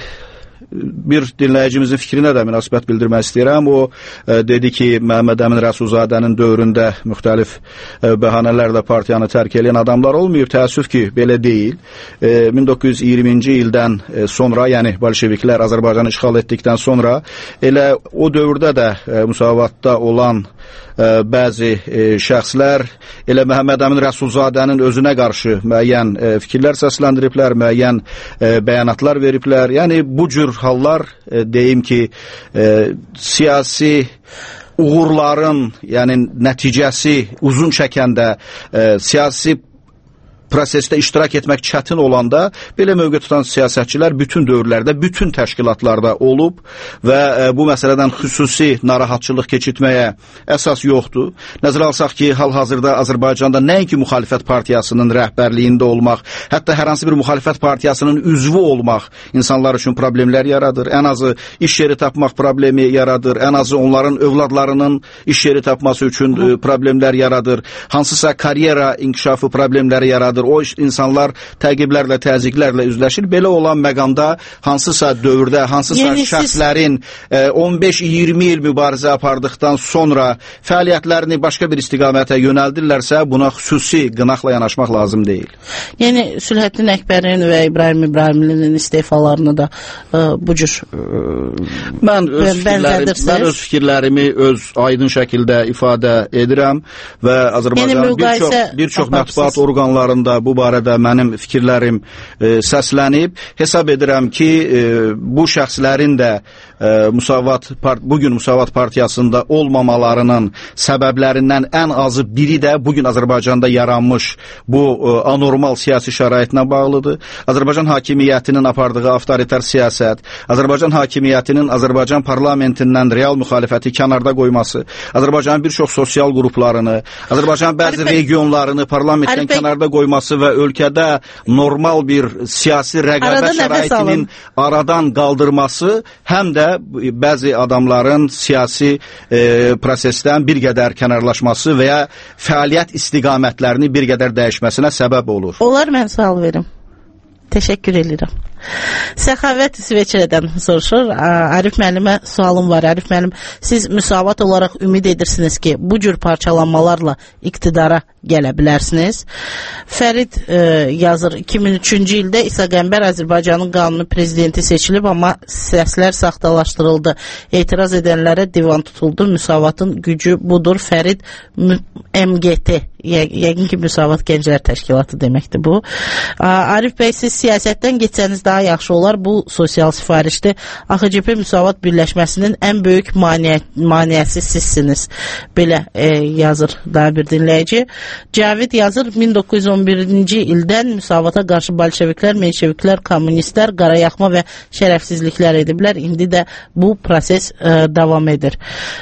bir dinləyicimizin fikrinə də münasibət bildirmək istəyirəm. O dedi ki, Məhəmməd Əmin Rəsulzadənin dövründə müxtəlif bəhanələrlə partiyanı tərk edən adamlar olmayıb. Təəssüf ki, belə deyil. 1920-ci ildən sonra, yəni bolşeviklər Azərbaycanı işğal etdikdən sonra elə o dövrdə də Müsavatda olan bəzi şəxslər elə Məhəmməd Əmin Rəsulzadənin özünə qarşı müəyyən fikirlər səsləndiriblər, müəyyən bəyanatlar veriblər. Yəni bu cür hallar deyim ki, siyasi uğurların, yəni nəticəsi uzun çəkəndə siyasi prosesdə iştirak etmək çətin olanda belə mövqe tutan siyasətçilər bütün dövrlərdə, bütün təşkilatlarda olub və bu məsələdən xüsusi narahatçılıq keçirtməyə əsas yoxdur. Nəzərə alsaq ki, hal-hazırda Azərbaycanda nəinki müxalifət partiyasının rəhbərliyində olmaq, hətta hər hansı bir müxalifət partiyasının üzvü olmaq insanlar üçün problemlər yaradır. Ən azı iş yeri tapmaq problemi yaradır. Ən azı onların övladlarının iş yeri tapması üçün problemlər yaradır. Hansısa karyera inkişafı problemləri yaradır. O insanlar təqiblərlə, təzyiqlərlə üzləşir. Belə olan məqamda hansısa dövrdə, hansısa şəxslərin 15-20 il mübarizə apardıqdan sonra fəaliyyətlərini başqa bir istiqamətə yönəldirlərsə, buna xüsusi qınaqla yanaşmaq lazım deyil. Yəni, Sülhəddin Əkbərin və İbrahim İbrahimlinin istefalarını da bu cür mən öz fikirlərimi öz aydın şəkildə ifadə edirəm və Azərbaycan bir çox mətbuat orqanlarında bu barədə mənim fikirlərim səslənib. Hesab edirəm ki, bu şəxslərin də bugün Müsavat Partiyasında olmamalarının səbəblərindən ən azı biri də bugün Azərbaycanda yaranmış bu anormal siyasi şəraitlə bağlıdır. Azərbaycan hakimiyyətinin apardığı avtoritar siyasət, Azərbaycan hakimiyyətinin Azərbaycan parlamentindən real müxalifəti kənarda qoyması, Azərbaycanın bir çox sosial qruplarını, Azərbaycanın bəzi regionlarını parlamentdən kənarda qoyması yaratması və ölkədə normal bir siyasi rəqabət şəraitinin aradan qaldırması həm də bəzi adamların siyasi prosesdən bir qədər kənarlaşması və ya fəaliyyət istiqamətlərini bir qədər dəyişməsinə səbəb olur. Olar, mən sual verim. Teşekkür ederim. Səxavət İsveçrədən soruşur. Arif müəllimə sualım var. Arif müəllim, siz müsavat olaraq ümid edirsiniz ki, bu cür parçalanmalarla iqtidara gələ bilərsiniz. Fərid yazır, 2003-cü ildə İsa Qəmbər Azərbaycanın qanuni prezidenti seçilib, amma səslər saxtalaşdırıldı. Etiraz edənlərə divan tutuldu. Müsavatın gücü budur. Fərid MGT, yəqin ki, Müsavat Gənclər Təşkilatı deməkdir bu. Arif bəy, siz siyasətdən geçsəniz daha yaxşı olar. Bu sosial sifarişdir. AXCP Müsavat Birləşməsinin ən böyük maniyəsi sizsiniz. Belə yazır daha bir dinləyici. Cavid yazır, 1911-ci ildən Müsavata qarşı bolşeviklər, menşeviklər, kommunistlər qarayaxma və şərəfsizliklər ediblər. İndi də bu proses davam edir.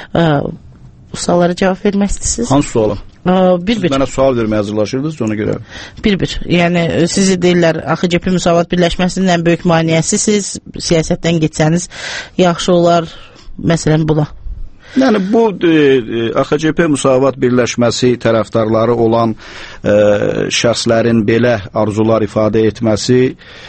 Suallara cavab vermək istəyirsiniz? Hansı suala? Bir-bir. Mənə sual verməyə hazırlaşırdınız, ona görə. Bir-bir. Yəni, sizi deyirlər, AXCP Müsavat Birləşməsinin ən böyük maniyəsi siz siyasətdən geçsəniz yaxşı olar, məsələn, bula. Yəni, bu AXCP Müsavat Birləşməsi tərəfdarları olan şəxslərin belə arzular ifadə etməsi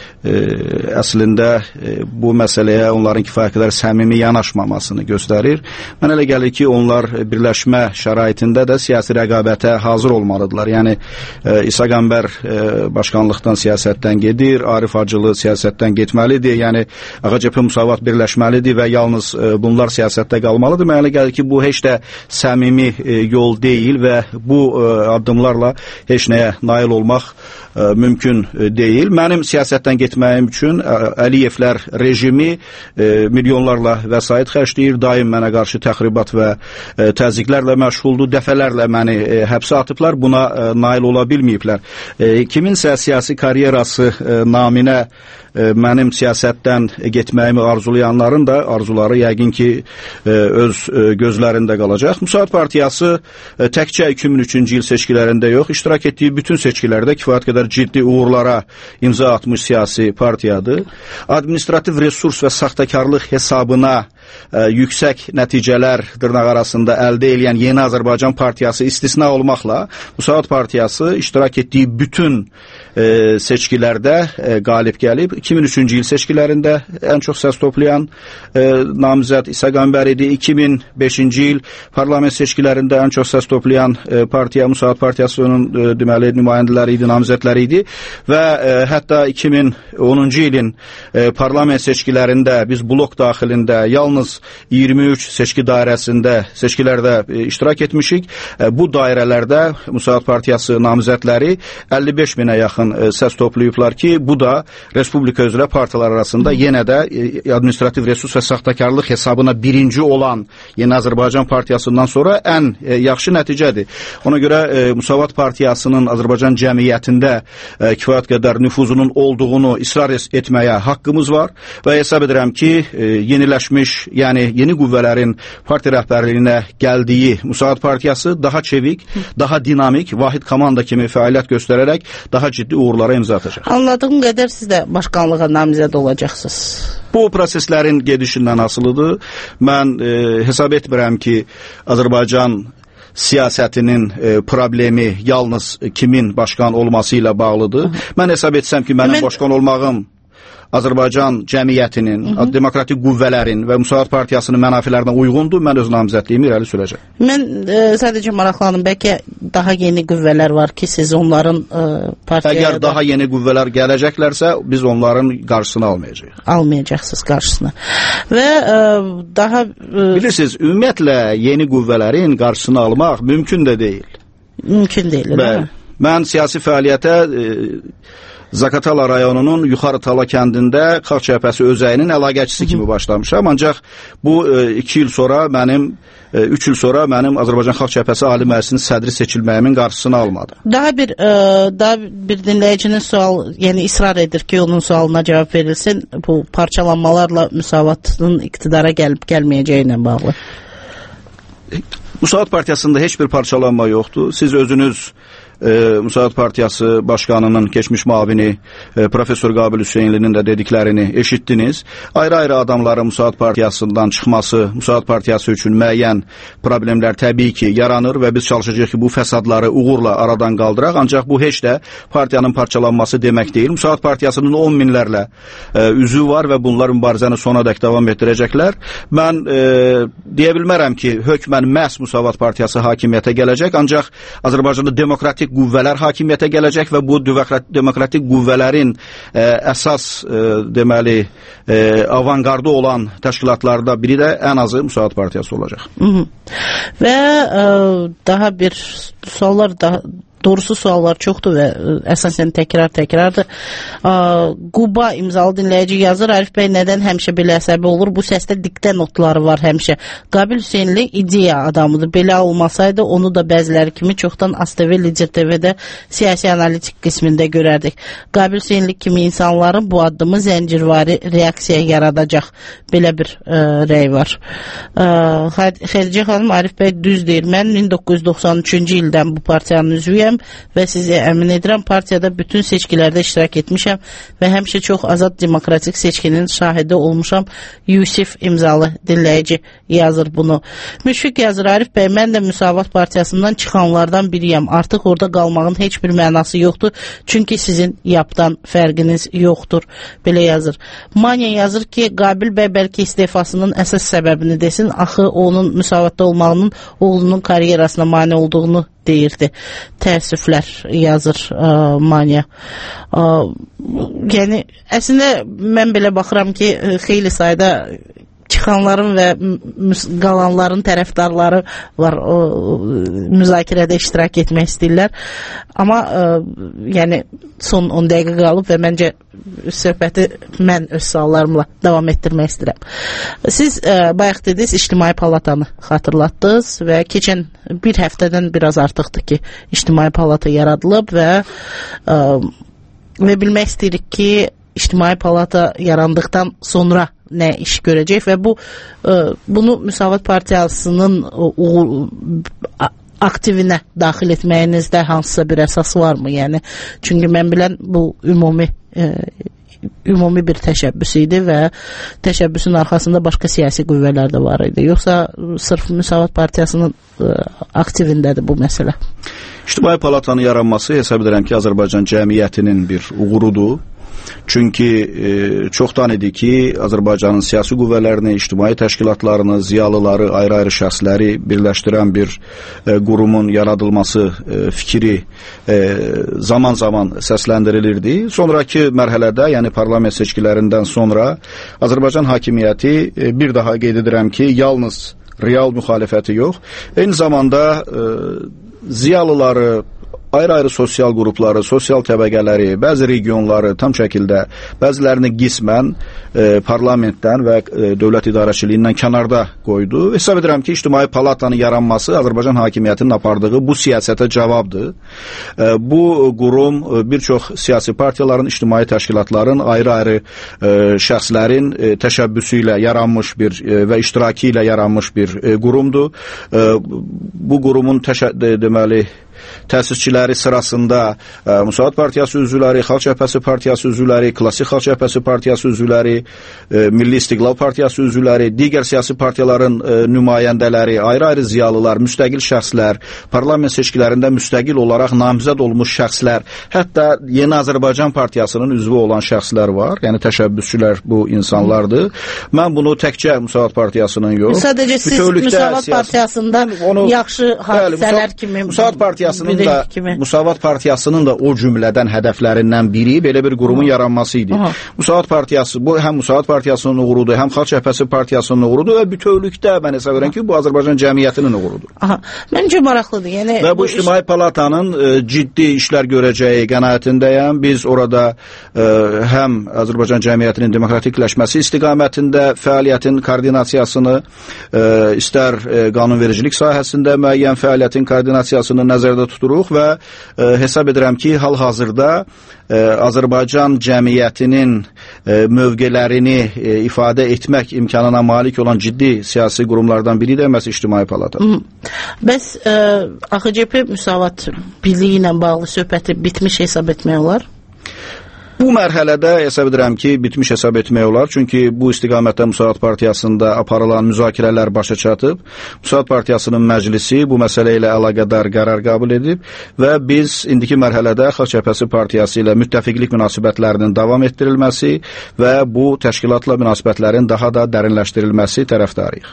əslində bu məsələyə onların kifayət qədər səmimi yanaşmamasını göstərir. Mən elə gəlir ki, onlar birləşmə şəraitində də siyasi rəqabətə hazır olmalıdırlar. Yəni, İsa Qəmbər başkanlıqdan siyasətdən gedir, Arif Hacılı siyasətdən getməlidir. Yəni, AXCP Müsavat birləşməlidir və yalnız bunlar siyasətdə qalmalıdır. Mən elə gəlir ki, bu heç də səmimi yol deyil və bu addımlarla heç nəyə nail olmaq mümkün deyil. Mənim siyasətdən getməyim üçün Əliyevlər rejimi milyonlarla vəsait xərcləyir, daim mənə qarşı təxribat və təzyiqlərlə məşğuldur, dəfələrlə məni həbsə atıblar, buna nail ola bilməyiblər. Kiminsə siyasi karyerası naminə mənim siyasətdən getməyimi arzulayanların da arzuları yəqin ki öz gözlərində qalacaq. Müsavat Partiyası təkcə 2003-cü il seçkilərində yox, iştirak etdiyi bütün seçkilərdə kifayət qədər ciddi uğurlara imza atmış siyasi partiyadır. Administrativ resurs və saxtakarlıq hesabına yüksək nəticələr dırnaq arasında əldə edən Yeni Azərbaycan Partiyası istisna olmaqla Müsavat Partiyası iştirak etdiyi bütün seçkilərdə qalib gəlib. 2003-cü il seçkilərində ən çox səs toplayan namizəd İsa Qəmbər idi. 2005-ci il parlament seçkilərində ən çox səs toplayan partiya Müsavat Partiyasının deməli nümayəndələri idi, namizədləri idi və hətta 2010-cu ilin parlament seçkilərində biz blok daxilində yalnız 23 seçki dairəsində seçkilərdə iştirak etmişik. Bu dairələrdə Müsavat Partiyası namizədləri 55 minə yaxın səs toplayıblar ki, bu da Respublika üzrə partiyalar arasında yenə də administrativ resurs və saxtakarlıq hesabına birinci olan Yeni Azərbaycan Partiyasından sonra ən yaxşı nəticədir. Ona görə Müsavat Partiyasının Azərbaycan cəmiyyətində kifayət qədər nüfuzunun olduğunu israr etməyə haqqımız var və hesab edirəm ki, yeniləşmiş, yəni yeni qüvvələrin partiya rəhbərliyinə gəldiyi Müsavat Partiyası daha çevik, daha dinamik, vahid komanda kimi fəaliyyət göstərərək daha ciddi uğurlara imza atacaq. Anladığım qədər siz də başkanlığa namizəd olacaqsınız. Bu proseslərin gedişindən asılıdır. Mən hesab etmirəm ki, Azərbaycan siyasətinin problemi yalnız kimin başkan olması ilə bağlıdır. Mən hesab etsəm ki, mənim başkan olmağım Azərbaycan cəmiyyətinin, demokratik qüvvələrin və Müsavat Partiyasının mənafələrinə uyğundur. Mən öz namizədliyimi irəli sürəcəm. Mən sadəcə maraqlandım. Bəlkə daha yeni qüvvələr var ki, siz onların partiyaya... Əgər daha yeni qüvvələr gələcəklərsə, biz onların qarşısını almayacağıq. Almayacaqsınız qarşısını. Və daha... Bilirsiniz, ümumiyyətlə yeni qüvvələrin qarşısını almaq mümkün də deyil. Mümkün deyil, değil mi? Mən siyasi fəaliyyətə Zakatala rayonunun Yuxarı Tala kəndində Xalq Cəbhəsi özəyinin əlaqəçisi kimi başlamışam. Ancaq bu 3 il sonra mənim Azərbaycan Xalq Cəbhəsi Ali Məclisinin sədri seçilməyimin qarşısını almadı. Daha bir dinləyicinin sual, yəni israr edir ki, onun sualına cavab verilsin. Bu parçalanmalarla Müsavatın iqtidara gəlib-gəlməyəcəyi ilə bağlı. Müsavat Partiyasında heç bir parçalanma yoxdur. Siz özünüz Müsavat Partiyası Başkanının keçmiş mavini Profesör Qabil Hüseynlinin də dediklərini eşitdiniz. Ayrı-ayrı adamların Müsavat Partiyasından çıxması, Müsavat Partiyası üçün müəyyən problemlər təbii ki yaranır və biz çalışacağıq ki bu fəsadları uğurla aradan qaldıraq. Ancaq bu heç də partiyanın parçalanması demək deyil. Müsavat Partiyasının 10 minlərlə üzvü var və bunlar mübarizəni sonadək davam etdirəcəklər. Mən deyə bilmərəm ki, hökmən məhz Müsavat Partiyası hakimiyyətə gələcək, ancaq Azərbaycanda demokratik qüvvələr hakimiyyətə gələcək və bu demokratik qüvvələrin əsas deməli avangardı olan təşkilatlarda biri də ən azı Müsavat Partiyası olacaq. Və daha bir suallar doğrusu suallar çoxdur və əsasən təkrardır. Quba imzalı dinləyici yazır, Arif bəy nədən həmişə belə əsəbi olur? Bu səsdə diktə notları var həmişə. Qabil Hüseynli ideya adamıdır. Belə olmasaydı onu da bəziləri kimi çoxdan ASTV, Lider TV-də siyasi analitik qismində görərdik. Qabil Hüseynli kimi insanların bu addımı zəncirvari reaksiya yaradacaq. Belə bir rəy var. Xədicə xanım, Arif bəy düz deyir. Mən 1993-cü ildən bu partiyanın üzvüyəm və sizi əmin edirəm, partiyada bütün seçkilərdə iştirak etmişəm və həmişə çox azad demokratik seçkinin şahidi olmuşam. Yusif imzalı dinləyici yazır bunu. Müşfiq yazır, Arif bəy, mən də Müsavat Partiyasından çıxanlardan biriyəm. Artıq orada qalmağın heç bir mənası yoxdur, çünki sizin yapdan fərqiniz yoxdur. Belə yazır. Manya yazır ki, Qabil bəy bəlkə istifasının əsas səbəbini desin, axı onun Müsavatda olmağının oğlunun karyerasına mane olduğunu deyirdi. Təəssüflər yazır Manya. Yəni, əslində mən belə baxıram ki, xeyli sayda çıxanların və qalanların tərəfdarları var, müzakirədə iştirak etmək istəyirlər. Amma yəni son 10 dəqiqə qalıb və məncə söhbəti mən öz suallarımla davam etdirmək istəyirəm. Siz bayaq dediniz, İctimai Palatanı xatırlatdınız və keçən bir həftədən biraz artıqdır ki, İctimai Palata yaradılıb və bilmək istəyirik ki, İctimai Palata yarandıqdan sonra nə iş görəcək və bunu Müsavat Partiyasının aktivinə daxil etməyinizdə hansısa bir əsas varmı? Yəni, çünki mən bilən bu ümumi bir təşəbbüs idi və təşəbbüsün arxasında başqa siyasi qüvvələr də var idi. Yoxsa sırf Müsavat Partiyasının aktivindədir bu məsələ? İctimai Palatanın yaranması hesab edirəm ki, Azərbaycan cəmiyyətinin bir uğurudur. Çünki çoxdan idi ki, Azərbaycanın siyasi qüvvələrini, ictimai təşkilatlarını, ziyalıları, ayrı-ayrı şəxsləri birləşdirən bir qurumun yaradılması fikri zaman-zaman səsləndirilirdi. Sonraki mərhələdə, yəni parlament seçkilərindən sonra Azərbaycan hakimiyyəti bir daha qeyd edirəm ki, yalnız real müxalifəti yox, eyni zamanda ziyalıları, ayrı-ayrı sosial qrupları, sosial təbəqələri, bəzi regionları tam şəkildə, bəzilərini qismən parlamentdən və dövlət idarəçiliyindən kənarda qoydu. Hesab edirəm ki, İctimai Palatanın yaranması Azərbaycan hakimiyyətinin apardığı bu siyasətə cavabdır. Bu qurum bir çox siyasi partiyaların, ictimai təşkilatların, ayrı-ayrı şəxslərin təşəbbüsü ilə yaranmış bir və iştirakı ilə yaranmış bir qurumdur. Bu qurumun deməli təsisçiləri sırasında Müsavat Partiyası üzvləri, Xalq Cəbhəsi Partiyası üzvləri, Klassik Xalq Cəbhəsi Partiyası üzvləri, Milli İstiqlal Partiyası üzvləri, digər siyasi partiyaların nümayəndələri, ayrı-ayrı ziyalılar, müstəqil şəxslər, parlament seçkilərində müstəqil olaraq namizəd olmuş şəxslər, hətta Yeni Azərbaycan Partiyasının üzvü olan şəxslər var, yəni təşəbbüsçülər bu insanlardır. Mən bunu təkcə Müsavat Partiyasının yox, sadəcə siz Müsavat Partiyasında yaxşı hadisələr kimi Müsavat Partiyasının da o cümlədən hədəflərindən biri belə bir qurumun yaranması idi. Müsavat Partiyası, bu həm Müsavat Partiyasının uğurudur, həm Xalq Cəbhəsi Partiyasının uğurudur və bütövlükdə mən hesab edirəm ki, bu Azərbaycan cəmiyyətinin uğurudur. Məncə maraqlıdır. Yəni və bu İctimai Palatanın ciddi işlər görəcəyi qənaətindəyəm. Biz orada həm Azərbaycan cəmiyyətinin demokratikləşməsi istiqamətində fəaliyyətin koordinasiyasını, istər qanunvericilik sahəsində müəyyən fəaliyyətin koordinasiyasını nəzərdə nəzərdə tuturuq və hesab edirəm ki, hal-hazırda Azərbaycan cəmiyyətinin mövqelərini ifadə etmək imkanına malik olan ciddi siyasi qurumlardan biri də məhz İctimai Palata. Bəs AXCP müsavat birliyi ilə bağlı söhbəti bitmiş hesab etmək olar? Bu mərhələdə hesab edirəm ki, bitmiş hesab etmək olar. Çünki bu istiqamətdə Müsavat Partiyasında aparılan müzakirələr başa çatıb. Müsavat Partiyasının məclisi bu məsələ ilə əlaqədar qərar qəbul edib və biz indiki mərhələdə Xalq Cəbhəsi Partiyası ilə müttəfiqlik münasibətlərinin davam etdirilməsi və bu təşkilatla münasibətlərin daha da dərinləşdirilməsi tərəfdarıyıq.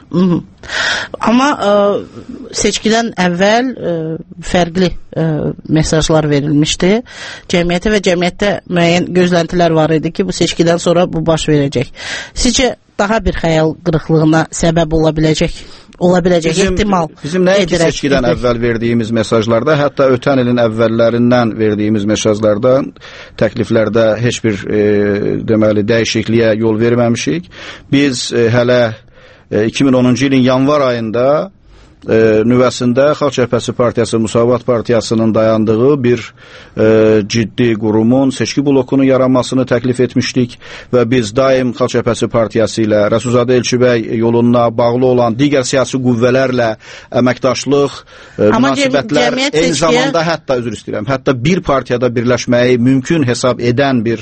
Amma seçkidən əvvəl fərqli mesajlar verilmişdi. Cəmiyyətə və cəmiyyətdə müəyyən gözləntilər var idi ki, bu seçkidən sonra bu baş verəcək. Sizcə daha bir xəyal qırıqlığına səbəb ola biləcək ehtimal. Bizim nəinki seçkidən əvvəl verdiyimiz mesajlarda, hətta ötən ilin əvvəllərindən verdiyimiz mesajlarda, təkliflərdə heç bir deməli dəyişikliyə yol verməmişik. Biz hələ 2010-cu ilin yanvar ayında nüvəsində Xalq Cəbhəsi Partiyası, Müsavat Partiyasının dayandığı bir ciddi qurumun seçki blokunu yaranmasını təklif etmişdik və biz daim Xalq Cəbhəsi Partiyası ilə Rəsulzadə Elçibəy yoluna bağlı olan digər siyasi qüvvələrlə əməkdaşlıq, münasibətlər, eyni zamanda hətta bir partiyada birləşməyi mümkün hesab edən bir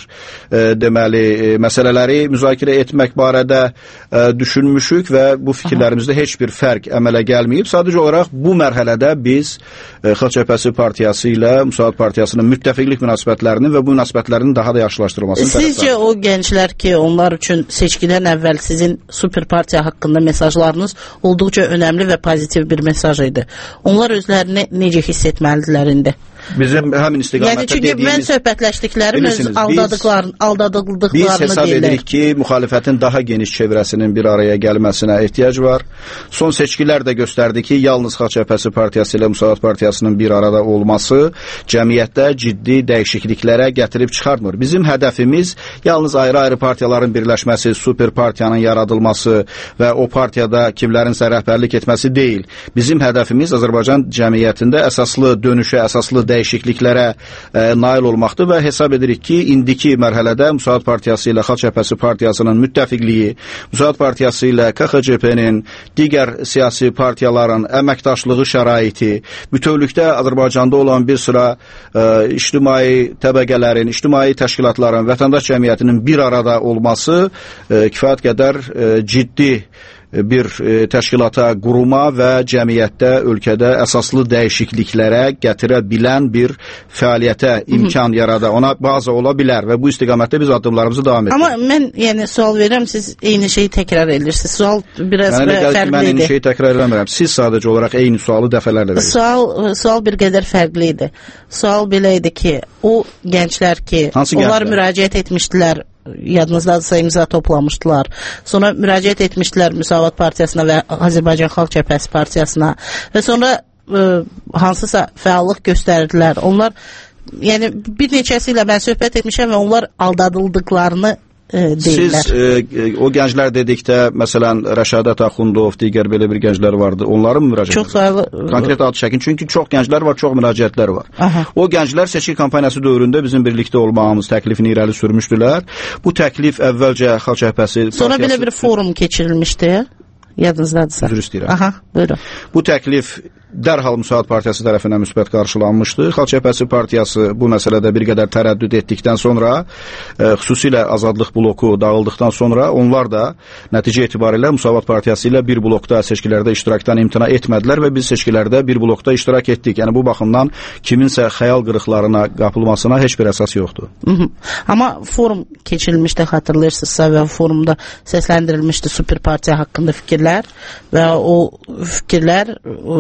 deməli məsələləri müzakirə etmək barədə düşünmüşük və bu fikirlərimizdə heç bir fərq əmələ gəlməyib. Sadəcə olaraq bu mərhələdə biz Xalq Cəbhəsi Partiyası ilə Müsavat Partiyasının müttəfiqlik münasibətlərinin və bu münasibətlərin daha da yaxşılaşdırılmasını tərəfdarıyıq. Sizcə o gənclər ki, onlar üçün seçkidən əvvəl sizin super partiya haqqında mesajlarınız olduqca önəmli və pozitiv bir mesaj idi. Onlar özlərini necə hiss etməlidirlər indi? Bizim həmin istiqamətdə çünki mən söhbətləşdiklərim öz aldadıqlarını biz hesab edirik ki, müxalifətin daha geniş çevrəsinin bir araya gəlməsinə ehtiyac var. Son seçkilər də göstərdi ki, yalnız Xalq Cəbhəsi Partiyası ilə Müsavat Partiyasının bir arada olması cəmiyyətdə ciddi dəyişikliklərə gətirib çıxarmır. Bizim hədəfimiz yalnız ayrı-ayrı partiyaların birləşməsi, super partiyanın yaradılması və o partiyada kimlərinsə rəhbərlik etməsi deyil. Bizim hədəfimiz Azərbaycan cəmiyyətində əsaslı dönüşə, əsaslı dəyişikliklərə nail olmaqdır və hesab edirik ki, indiki mərhələdə Müsavat Partiyası ilə Xalq Cəbhəsi Partiyasının müttəfiqliyi, Müsavat Partiyası ilə KXCP-nin, digər siyasi partiyaların əməkdaşlığı şəraiti, bütövlükdə Azərbaycanda olan bir sıra ictimai təbəqələrin, ictimai təşkilatların, vətəndaş cəmiyyətinin bir arada olması kifayət qədər ciddi bir təşkilata, quruma və cəmiyyətdə, ölkədə əsaslı dəyişikliklərə gətirə bilən bir fəaliyyətə imkan yarada. Ona baza ola bilər və bu istiqamətdə biz addımlarımızı davam edirik. Amma mən sual verirəm, siz eyni şeyi təkrar edirsiniz. Sual biraz fərqlidir. Mən eyni şeyi təkrar eləmirəm. Siz sadəcə olaraq eyni sualı dəfələrlə verirsiniz. Sual bir qədər fərqli idi. Sual belə idi ki, o gənclər ki, onlar müraciət etmişdilər, yadınızdadırsa imza toplamışdılar. Sonra müraciət etmişdilər Müsavat Partiyasına və Azərbaycan Xalq Cəbhəsi Partiyasına və sonra hansısa fəallıq göstərdilər. Onlar, yəni bir neçəsi ilə mən söhbət etmişəm və onlar aldadıldıqlarını deyirlər. Siz o gənclər dedikdə, məsələn, Rəşadət Axundov, digər belə bir gənclər vardı. Onların müraciətləri? Çox sayılı. Konkret adı çəkin. Çünki çox gənclər var, çox müraciətlər var. O gənclər seçki kampaniyası dövründə bizim birlikdə olmağımız təklifini irəli sürmüşdülər. Bu təklif əvvəlcə Xalq Cəbhəsi Sonra belə bir forum keçirilmişdi. Yadınızdadırsa. Üzr istəyirəm. Buyurun. Bu təklif dərhal Müsavat Partiyası tərəfindən müsbət qarşılanmışdı. Xalq Cəbhəsi Partiyası bu məsələdə bir qədər tərəddüd etdikdən sonra, xüsusilə Azadlıq bloku dağıldıqdan sonra onlar da nəticə etibarilə Müsavat Partiyası ilə bir blokda seçkilərdə iştirakdan imtina etmədilər və biz seçkilərdə bir blokda iştirak etdik. Yəni bu baxımdan kiminsə xəyal qırıqlarına qapılmasına heç bir əsas yoxdur. Amma forum keçirilmişdi, xatırlayırsınızsa, və forumda səsləndirilmişdi super partiya haqqında fikirlər və o fikirlər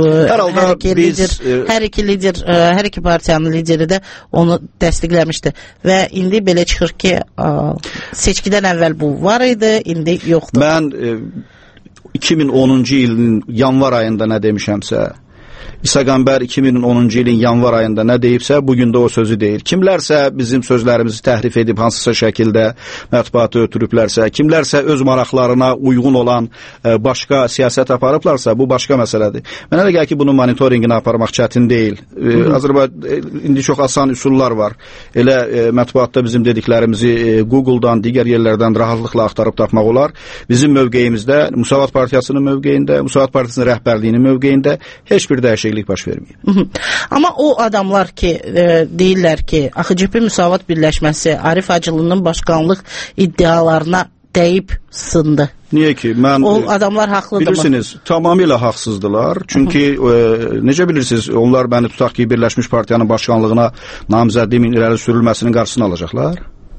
hər iki partiyanın lideri də onu dəstəkləmişdi və indi belə çıxır ki, seçkidən əvvəl bu var idi, indi yoxdur. Mən 2010-cu ilin yanvar ayında nə demişəmsə, İsa Qəmbər 2010-cu ilin yanvar ayında nə deyibsə, bugün də o sözü deyir. Kimlərsə bizim sözlərimizi təhrif edib hansısa şəkildə mətbuatı ötürüblərsə, kimlərsə öz maraqlarına uyğun olan başqa siyasət aparıblarsa, bu başqa məsələdir. Mənə də gəlir ki, bunun monitorinqini aparmaq çətin deyil. İndi çox asan üsullar var. Elə mətbuatda bizim dediklərimizi Google-dan, digər yerlərdən rahatlıqla axtarıb tapmaq olar. Bizim mövqeyimizdə, Müsavat Partiyasının mövqeyində, Müsavat Partiyasının rəhbərliyinin mövqeyində heç bir dəyişiklik baş verməyib. Amma o adamlar ki, deyirlər ki, AXCP Müsavat Birləşməsi Arif Hacılının başkanlıq iddialarına deyib sındı. Niyə ki? O adamlar haqlıdır mı? Bilirsiniz, tamamilə haqsızdılar. Çünki necə bilirsiniz, onlar məni tutaq ki, Birləşmiş Partiyanın başkanlığına namizədliyimin irəli sürülməsinin qarşısını alacaqlar.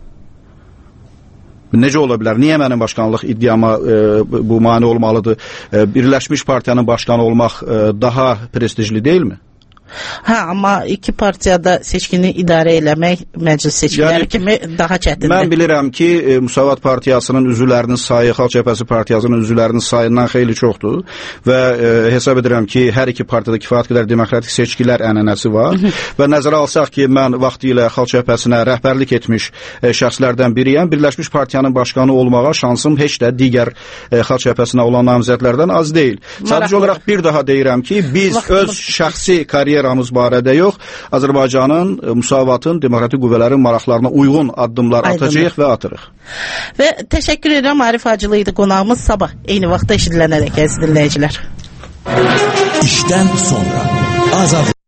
Necə ola bilər? Niyə mənim başkanlıq iddiama bu mane olmalıdır? Birləşmiş Partiyanın başkanı olmaq daha prestijli deyilmi? Amma iki partiyada seçkini idarə eləmək məclis seçkiləri kimi daha çətindir. Mən bilirəm ki, Müsavat Partiyasının üzvlərinin sayı, Xalq Cəbhəsi Partiyasının üzvlərinin sayından xeyli çoxdur və hesab edirəm ki, hər iki partiyada kifayət qədər demokratik seçkilər ənənəsi var və nəzərə alsaq ki, mən vaxtilə Xalq Cəbhəsinə rəhbərlik etmiş şəxslərdən biriyəm. Birləşmiş Partiyanın başkanı olmağa şansım heç də digər Xalq Cəbhəsinə olan namizədlərdən az deyil. Sadəcə olaraq bir daha deyirəm ki, biz öz şəxsi karyeramız barədə yox, Azərbaycanın, Müsavatın, demokratik qüvvələrin maraqlarına uyğun addımlar atacağıq və atırıq. Və təşəkkür edirəm, Arif Hacılı idi qonağımız. Sabah eyni vaxtda eşidilənədək əziz dinləyicilər. İşdən sonra Azad